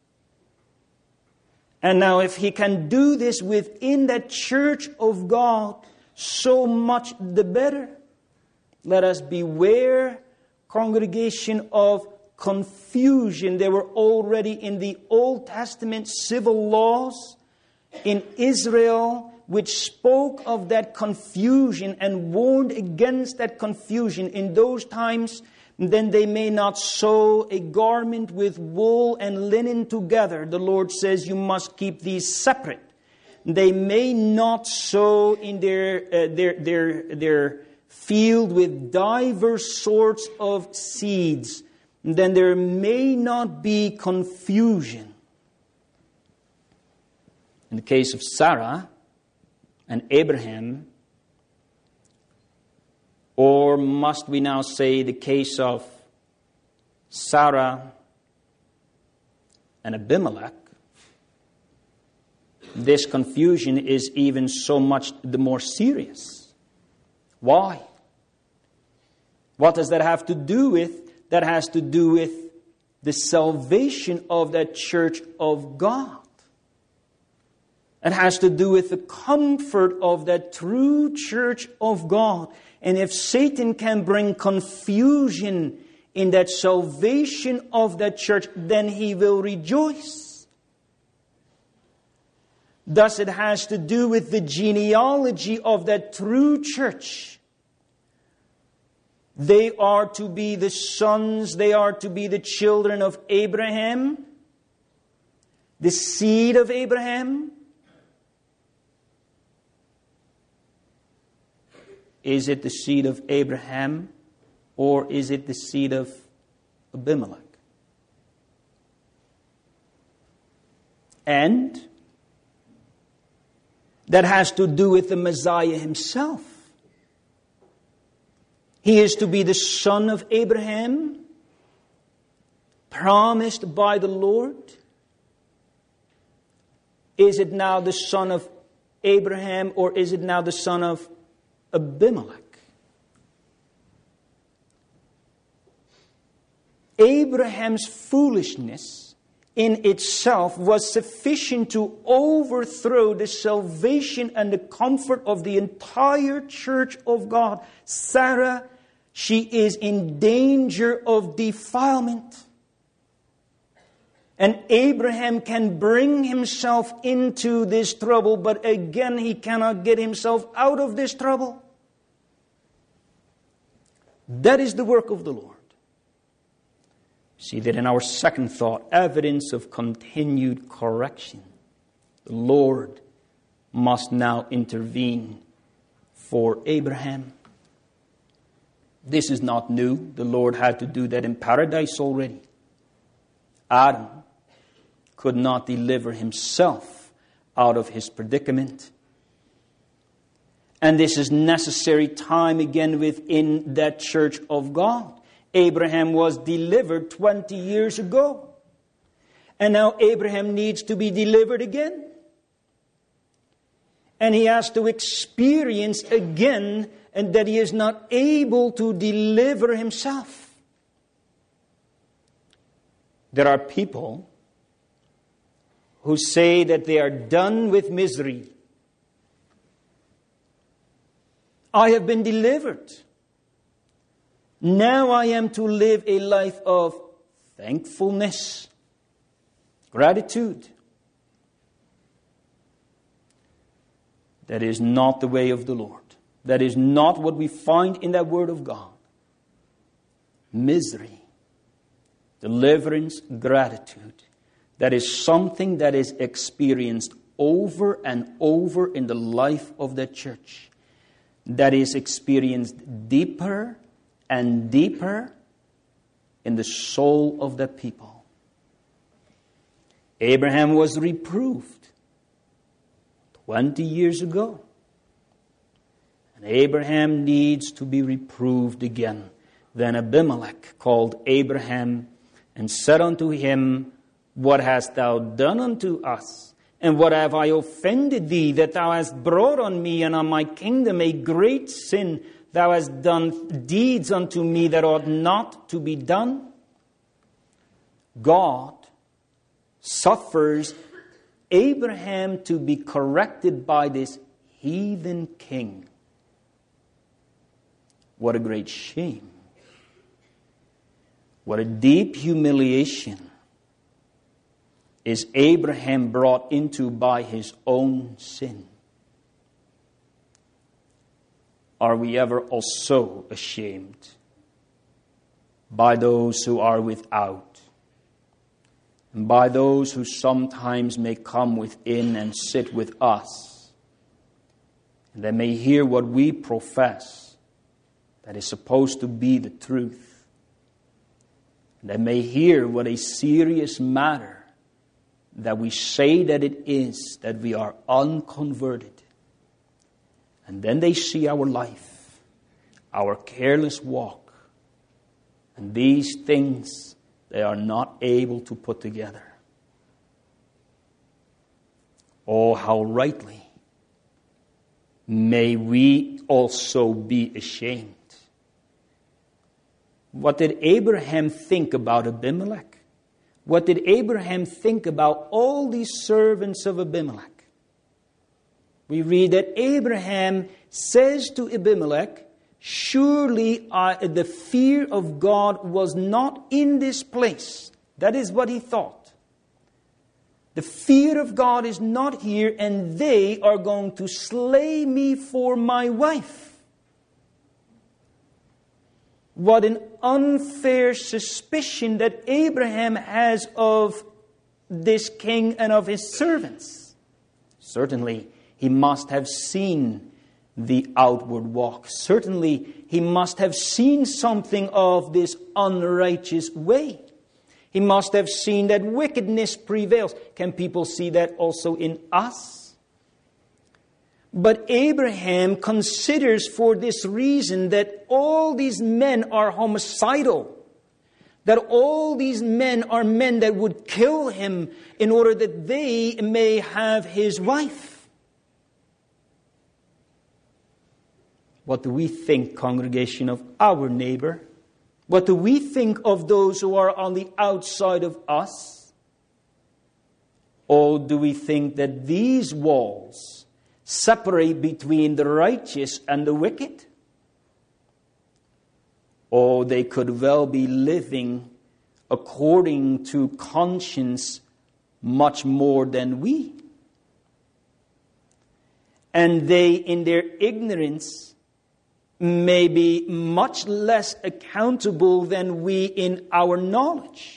And now if he can do this within that church of God, so much the better. Let us beware, congregation, of confusion. There were already in the Old Testament civil laws in Israel which spoke of that confusion and warned against that confusion. In those times, then they may not sew a garment with wool and linen together. The Lord says you must keep these separate. They may not sow in their field with diverse sorts of seeds. Then there may not be confusion. In the case of Sarah and Abraham, or must we now say the case of Sarah and Abimelech, this confusion is even so much the more serious. Why? What does that have to do with? That has to do with the salvation of that church of God. It has to do with the comfort of that true church of God. And if Satan can bring confusion in that salvation of that church, then he will rejoice. Thus it has to do with the genealogy of that true church. They are to be the sons, they are to be the children of Abraham, the seed of Abraham. Is it the seed of Abraham, or is it the seed of Abimelech? And that has to do with the Messiah himself. He is to be the son of Abraham, promised by the Lord. Is it now the son of Abraham, or is it now the son of Abimelech? Abraham's foolishness in itself was sufficient to overthrow the salvation and the comfort of the entire church of God. Sarah, she is in danger of defilement. And Abraham can bring himself into this trouble, but again he cannot get himself out of this trouble. That is the work of the Lord. See that in our second thought, evidence of continued correction. The Lord must now intervene for Abraham. This is not new. The Lord had to do that in paradise already. Adam could not deliver himself out of his predicament. And this is necessary time again within that church of God. Abraham was delivered 20 years ago. And now Abraham needs to be delivered again. And he has to experience again and that he is not able to deliver himself. There are people who say that they are done with misery. I have been delivered. Now I am to live a life of thankfulness, gratitude. That is not the way of the Lord. That is not what we find in that Word of God. Misery, deliverance, gratitude. That is something that is experienced over and over in the life of the church. That is experienced deeper and deeper in the soul of the people. Abraham was reproved 20 years ago. And Abraham needs to be reproved again. Then Abimelech called Abraham and said unto him, What hast thou done unto us? And what have I offended thee, that thou hast brought on me and on my kingdom a great sin? Thou hast done deeds unto me that ought not to be done. God suffers Abraham to be corrected by this heathen king. What a great shame. What a deep humiliation is Abraham brought into by his own sin. Are we ever also ashamed by those who are without, and by those who sometimes may come within and sit with us, and they may hear what we profess that is supposed to be the truth, and they may hear what a serious matter that we say that it is, that we are unconverted. And then they see our life, our careless walk, and these things they are not able to put together. Oh, how rightly may we also be ashamed. What did Abraham think about Abimelech? What did Abraham think about all these servants of Abimelech? We read that Abraham says to Abimelech, Surely the fear of God was not in this place. That is what he thought. The fear of God is not here, and they are going to slay me for my wife. What an unfair suspicion that Abraham has of this king and of his servants. Certainly, he must have seen the outward walk. Certainly, he must have seen something of this unrighteous way. He must have seen that wickedness prevails. Can people see that also in us? But Abraham considers for this reason that all these men are homicidal. That all these men are men that would kill him in order that they may have his wife. What do we think, congregation, of our neighbor? What do we think of those who are on the outside of us? Or do we think that these walls separate between the righteous and the wicked? Or they could well be living according to conscience much more than we. And they, in their ignorance, may be much less accountable than we in our knowledge.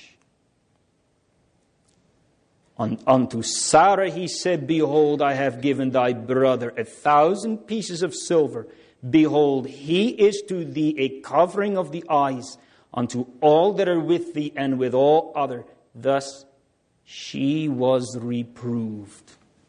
Unto Sarah he said, Behold, I have given thy brother 1,000 pieces of silver. Behold, he is to thee a covering of the eyes unto all that are with thee and with all other. Thus she was reproved.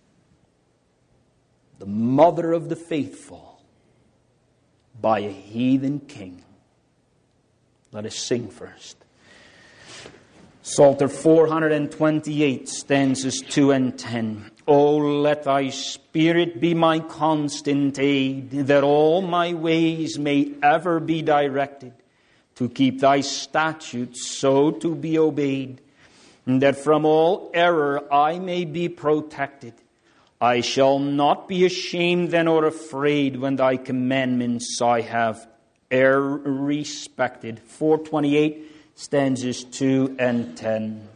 The mother of the faithful by a heathen king. Let us sing first. Psalter 428, stanzas 2 and 10. O let thy Spirit be my constant aid, that all my ways may ever be directed, to keep thy statutes so to be obeyed, and that from all error I may be protected. I shall not be ashamed then or afraid when thy commandments I have respected. 428, stanzas 2 and 10.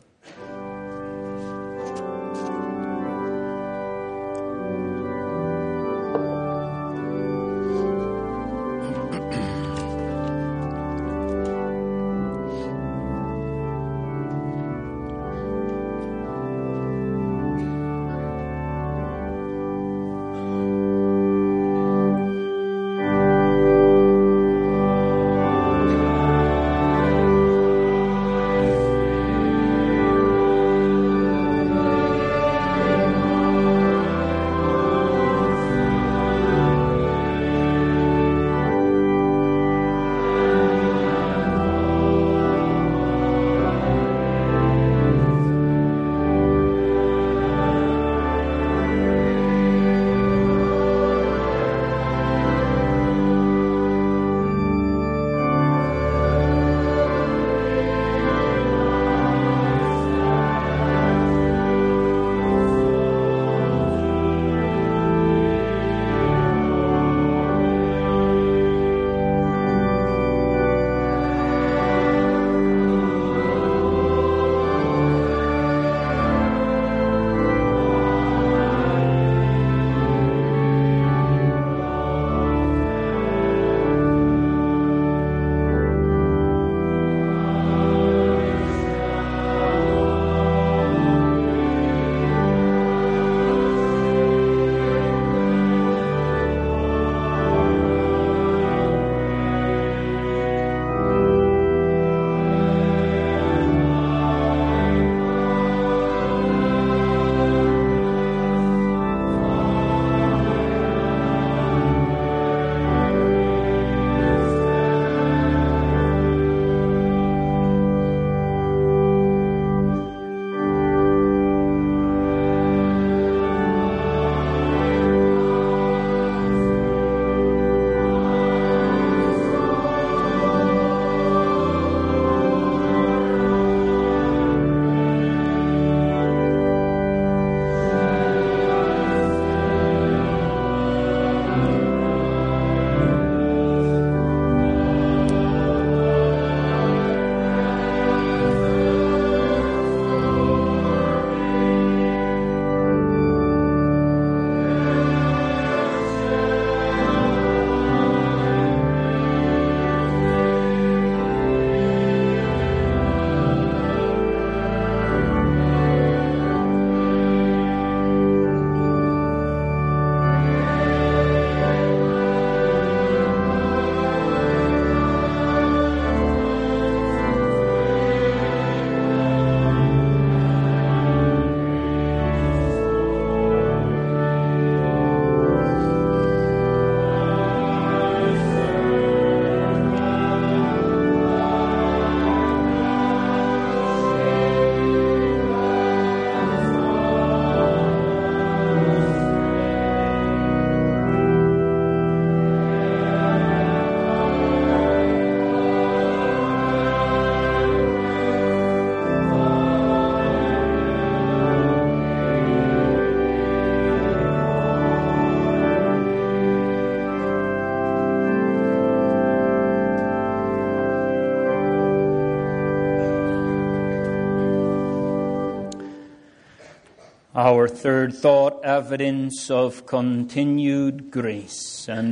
Our third thought, evidence of continued grace. And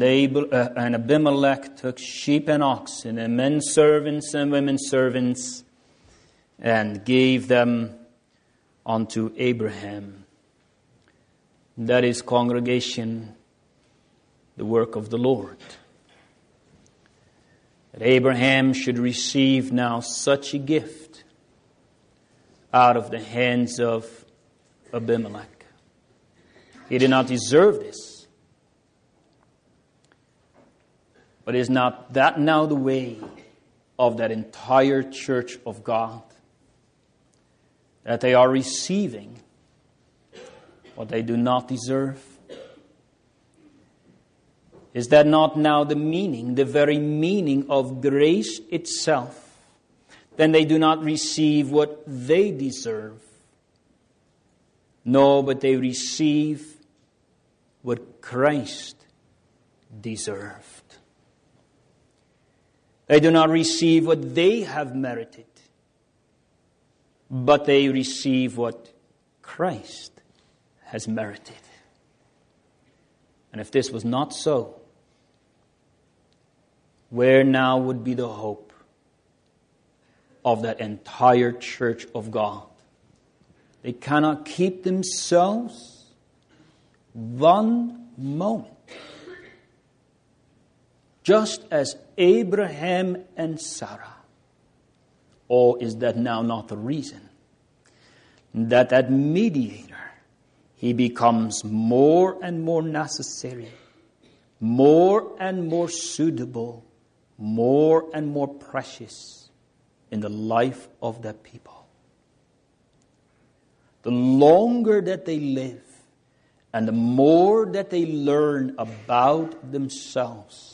Abimelech took sheep and oxen and men servants and women servants and gave them unto Abraham. That is, congregation, the work of the Lord. that Abraham should receive now such a gift out of the hands of Abimelech. He did not deserve this. But is not that now the way of that entire church of God? That they are receiving what they do not deserve? Is that not now the meaning, the very meaning of grace itself? Then they do not receive what they deserve. No, but they receive what Christ deserved. They do not receive what they have merited, but they receive what Christ has merited. And if this was not so, where now would be the hope of that entire church of God? They cannot keep themselves one moment. Just as Abraham and Sarah. Or is that now not the reason? That mediator, he becomes more and more necessary, more and more suitable, more and more precious in the life of that people. The longer that they live and the more that they learn about themselves,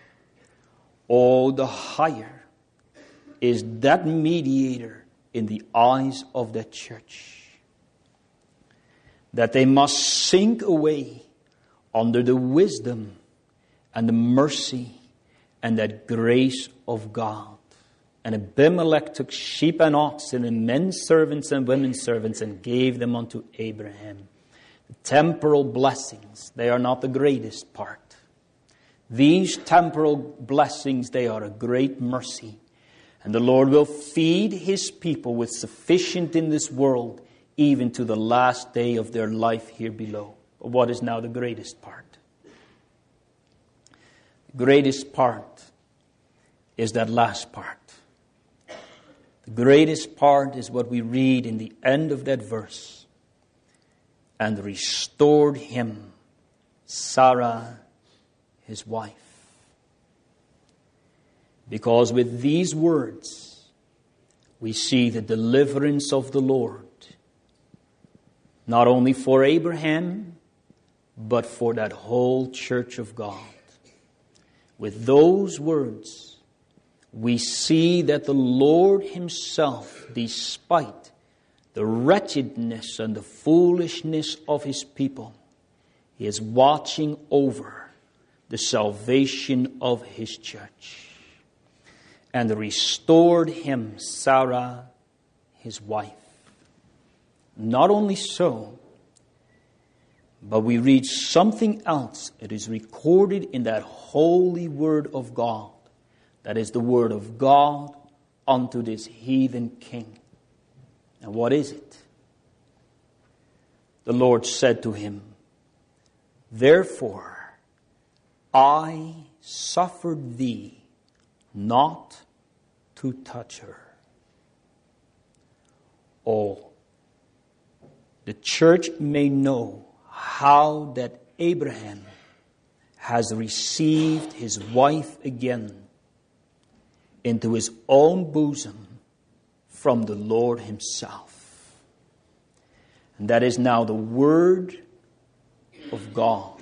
the higher is that mediator in the eyes of the church. That they must sink away under the wisdom and the mercy and that grace of God. And Abimelech took sheep and oxen and men servants and women servants and gave them unto Abraham. The temporal blessings, they are not the greatest part. These temporal blessings, they are a great mercy. And the Lord will feed His people with sufficient in this world, even to the last day of their life here below. But what is now the greatest part? The greatest part is that last part. The greatest part is what we read in the end of that verse. And restored him, Sarah, his wife. Because with these words, we see the deliverance of the Lord. Not only for Abraham, but for that whole church of God. With those words, we see that the Lord Himself, despite the wretchedness and the foolishness of His people, He is watching over the salvation of His church. And restored him, Sarah, his wife. Not only so, but we read something else. It is recorded in that holy word of God. That is the word of God unto this heathen king. And what is it? The Lord said to him, therefore I suffered thee not to touch her. Oh, the church may know how that Abraham has received his wife again into his own bosom from the Lord Himself. And that is now the Word of God,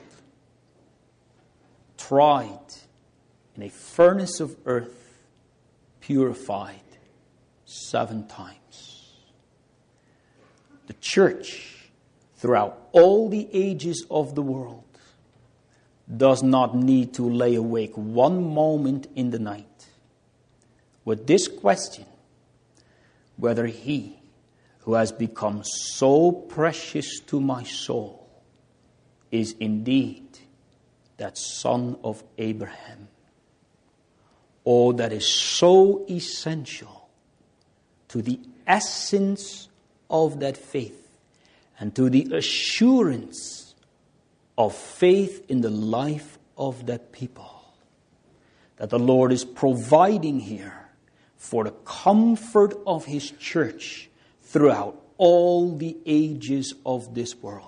tried in a furnace of earth, purified 7 times. The church, throughout all the ages of the world, does not need to lay awake one moment in the night with this question, whether he who has become so precious to my soul is indeed that son of Abraham. Oh, that is so essential to the essence of that faith and to the assurance of faith in the life of that people. that the Lord is providing here for the comfort of His church throughout all the ages of this world.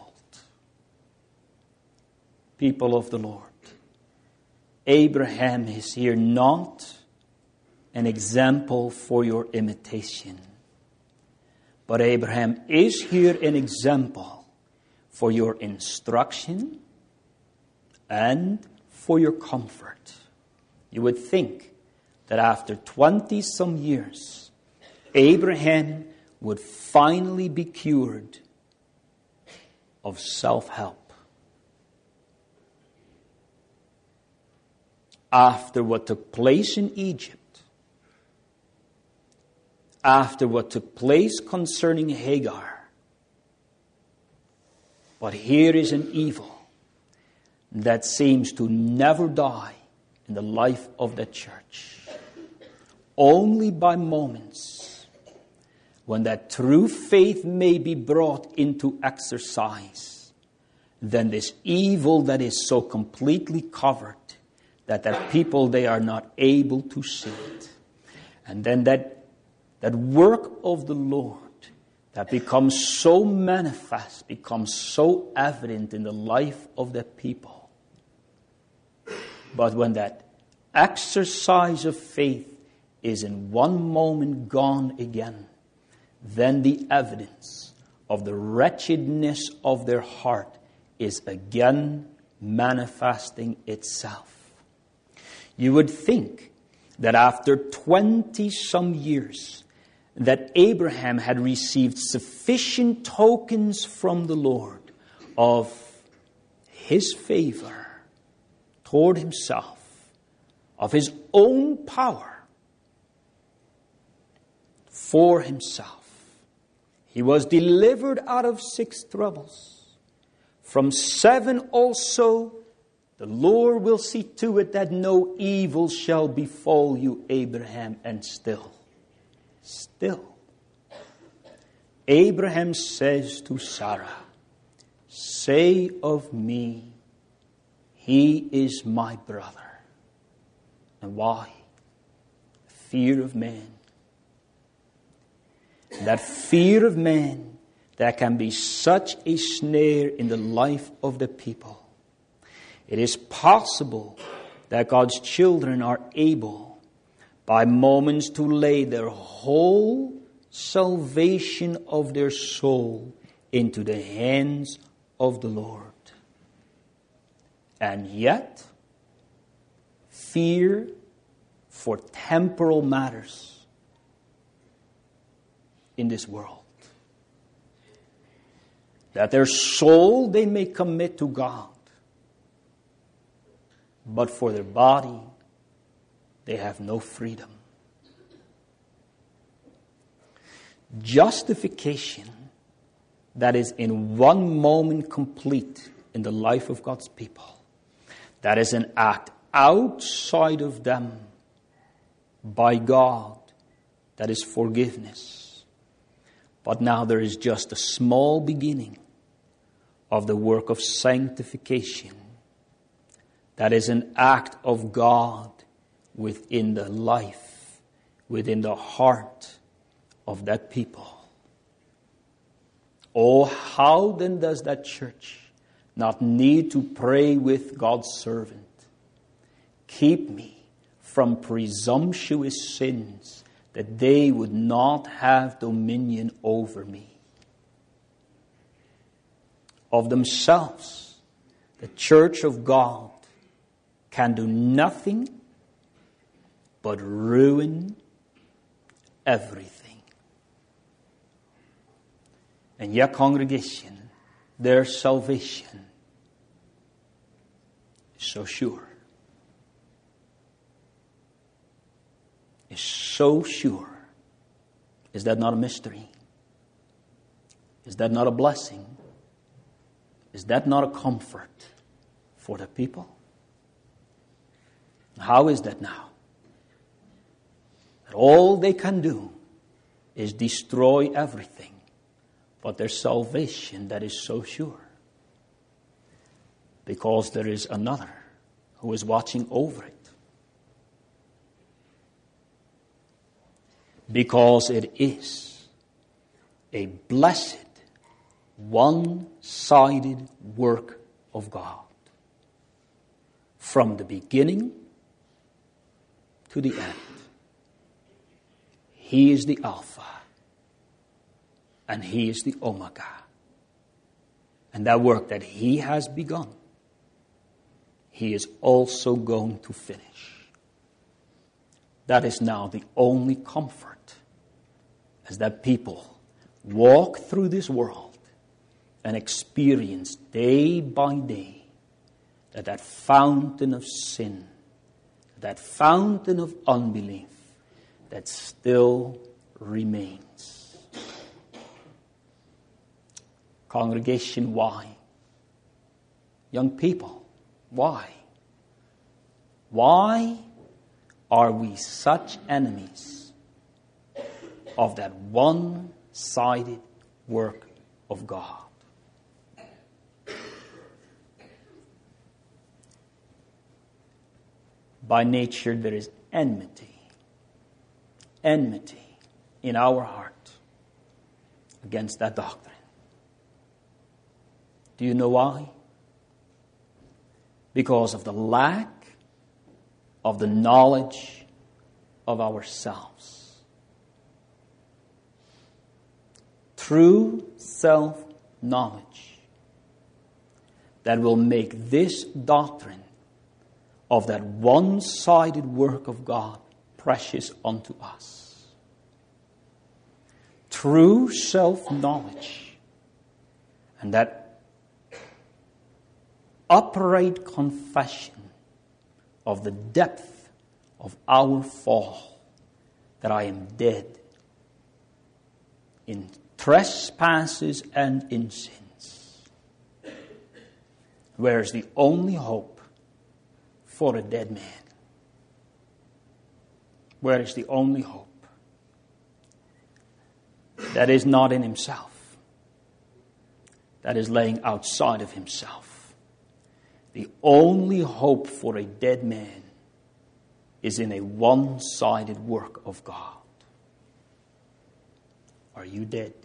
People of the Lord, Abraham is here not an example for your imitation, but Abraham is here an example for your instruction and for your comfort. You would think that after 20-some years, Abraham would finally be cured of self-help. After what took place in Egypt, after what took place concerning Hagar, but here is an evil that seems to never die in the life of the church. Only by moments when that true faith may be brought into exercise, then this evil that is so completely covered that people, they are not able to see it. And then that work of the Lord that becomes so manifest, becomes so evident in the life of the people. But when that exercise of faith is in one moment gone again, then the evidence of the wretchedness of their heart is again manifesting itself. You would think that after 20-some years, that Abraham had received sufficient tokens from the Lord of His favor toward himself, of His own power for himself. He was delivered out of 6 troubles. From 7 also, the Lord will see to it that no evil shall befall you, Abraham. And still, Abraham says to Sarah, say of me, he is my brother. And why? Fear of man. That fear of man that can be such a snare in the life of the people. It is possible that God's children are able by moments to lay their whole salvation of their soul into the hands of the Lord. And yet, fear for temporal matters in this world. That their soul they may commit to God, but for their body they have no freedom. Justification that is in one moment complete in the life of God's people. That is an act outside of them by God. That is forgiveness. But now there is just a small beginning of the work of sanctification. That is an act of God within the life, within the heart of that people. Oh, how then does that church not need to pray with God's servant? Keep me from presumptuous sins, that they would not have dominion over me. Of themselves, the church of God can do nothing but ruin everything. And yet, congregation, their salvation is so sure. Is so sure. Is that not a mystery? Is that not a blessing? Is that not a comfort for the people? How is that now? That all they can do is destroy everything, but their salvation that is so sure. Because there is another who is watching over it. because it is a blessed, one-sided work of God. From the beginning to the end. He is the Alpha and He is the Omega. And that work that He has begun, He is also going to finish. That is now the only comfort as that people walk through this world and experience day by day that fountain of sin, that fountain of unbelief that still remains. Congregation, why? Young people, why? Why are we such enemies of that one-sided work of God? By nature, there is enmity in our heart against that doctrine. Do you know why? Because of the lack of the knowledge of ourselves. True self-knowledge that will make this doctrine of that one-sided work of God precious unto us. True self-knowledge and that upright confession of the depth of our fall, that I am dead in trespasses and in sins. Whereas the only hope for a dead man. Where is the only hope? That is not in himself. That is laying outside of himself. The only hope for a dead man is in a one-sided work of God. Are you dead?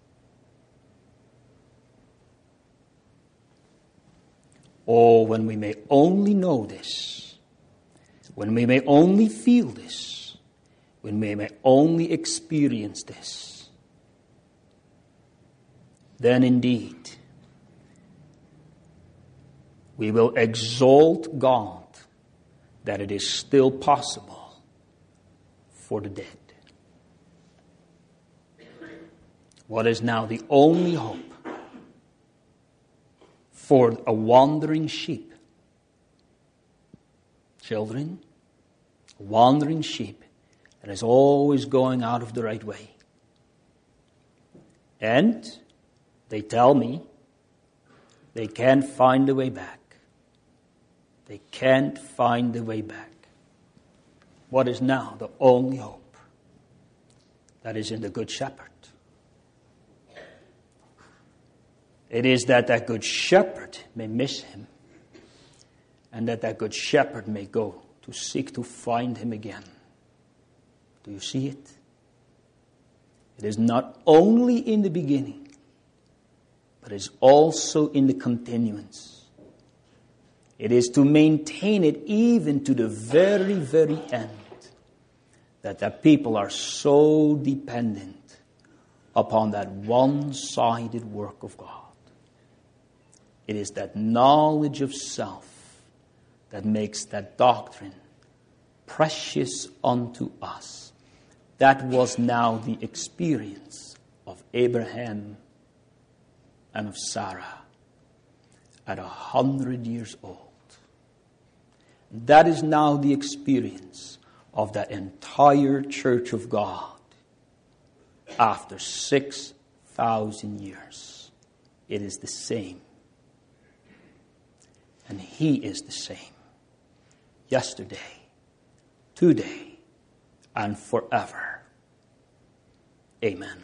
Oh, when we may only know this, when we may only feel this, when we may only experience this, then indeed we will exalt God that it is still possible for the dead. What is now the only hope for a wandering sheep? Children, a wandering sheep that is always going out of the right way. And they tell me they can't find the way back. They can't find the way back. What is now the only hope? That is in the Good Shepherd. It is that Good Shepherd may miss him, and that Good Shepherd may go to seek to find him again. Do you see it? It is not only in the beginning, but is also in the continuance. It is to maintain it even to the very, very end, that the people are so dependent upon that one-sided work of God. It is that knowledge of self that makes that doctrine precious unto us. That was now the experience of Abraham and of Sarah at 100 years old. That is now the experience of that entire church of God after 6,000 years. It is the same. And He is the same. Yesterday, today, and forever. Amen.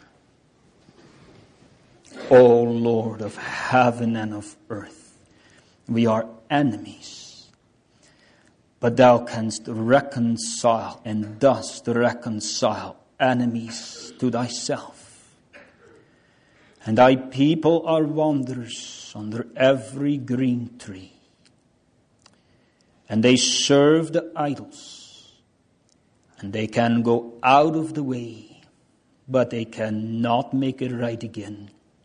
O Lord of heaven and of earth, we are enemies, but Thou canst reconcile and dost reconcile enemies to thyself. And thy people are wanderers under every green tree. And they serve the idols, and they can go out of the way, but they cannot make it right again.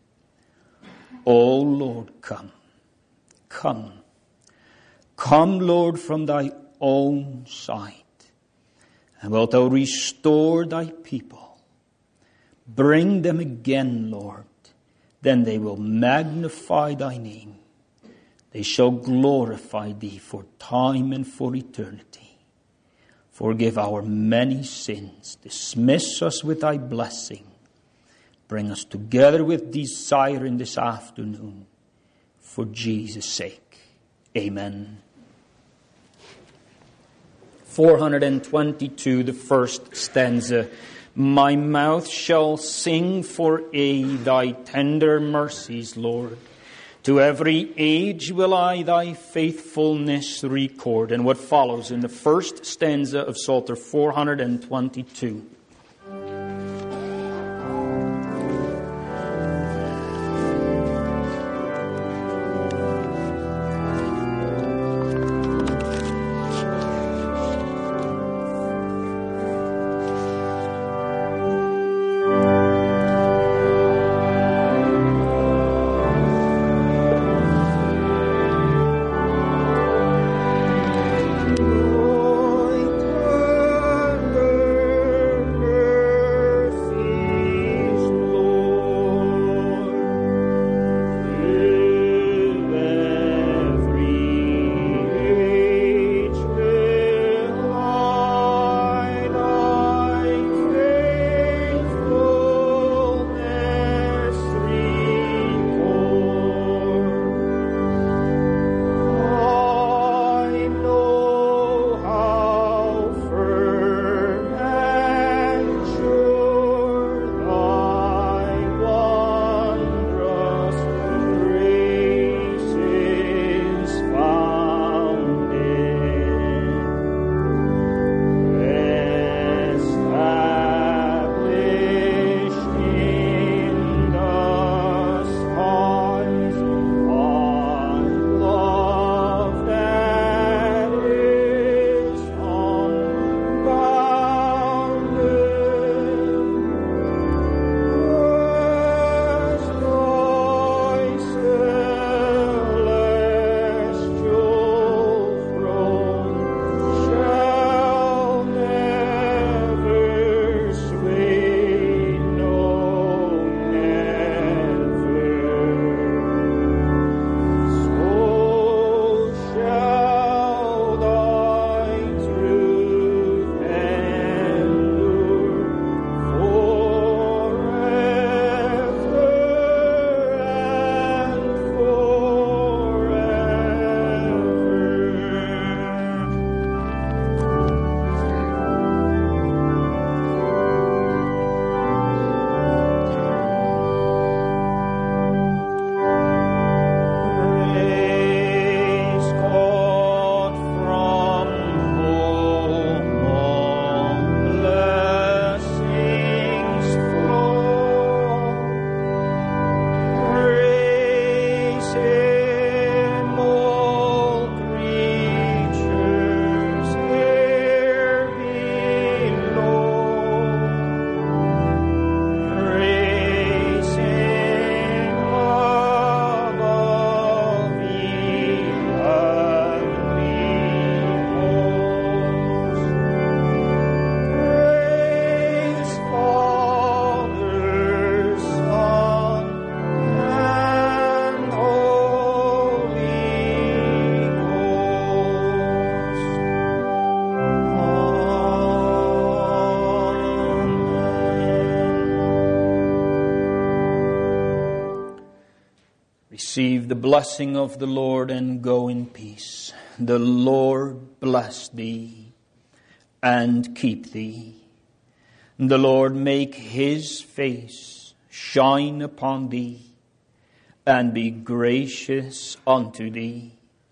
O Lord, come. Come. Come, Lord, from thy own side. And wilt thou restore thy people? Bring them again, Lord. Then they will magnify thy name. They shall glorify thee for time and for eternity. Forgive our many sins. Dismiss us with thy blessing. Bring us together with desire in this afternoon. For Jesus' sake. Amen. 422, the first stanza. My mouth shall sing for aye thy tender mercies, Lord. To every age will I thy faithfulness record. And what follows in the first stanza of Psalter 422. Receive the blessing of the Lord and go in peace. The Lord bless thee and keep thee. The Lord make his face shine upon thee and be gracious unto thee.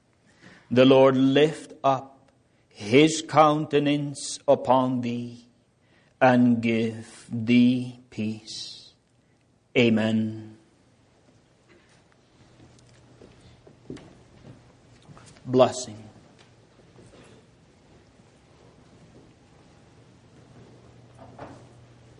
The Lord lift up his countenance upon thee and give thee peace. Amen. Blessing.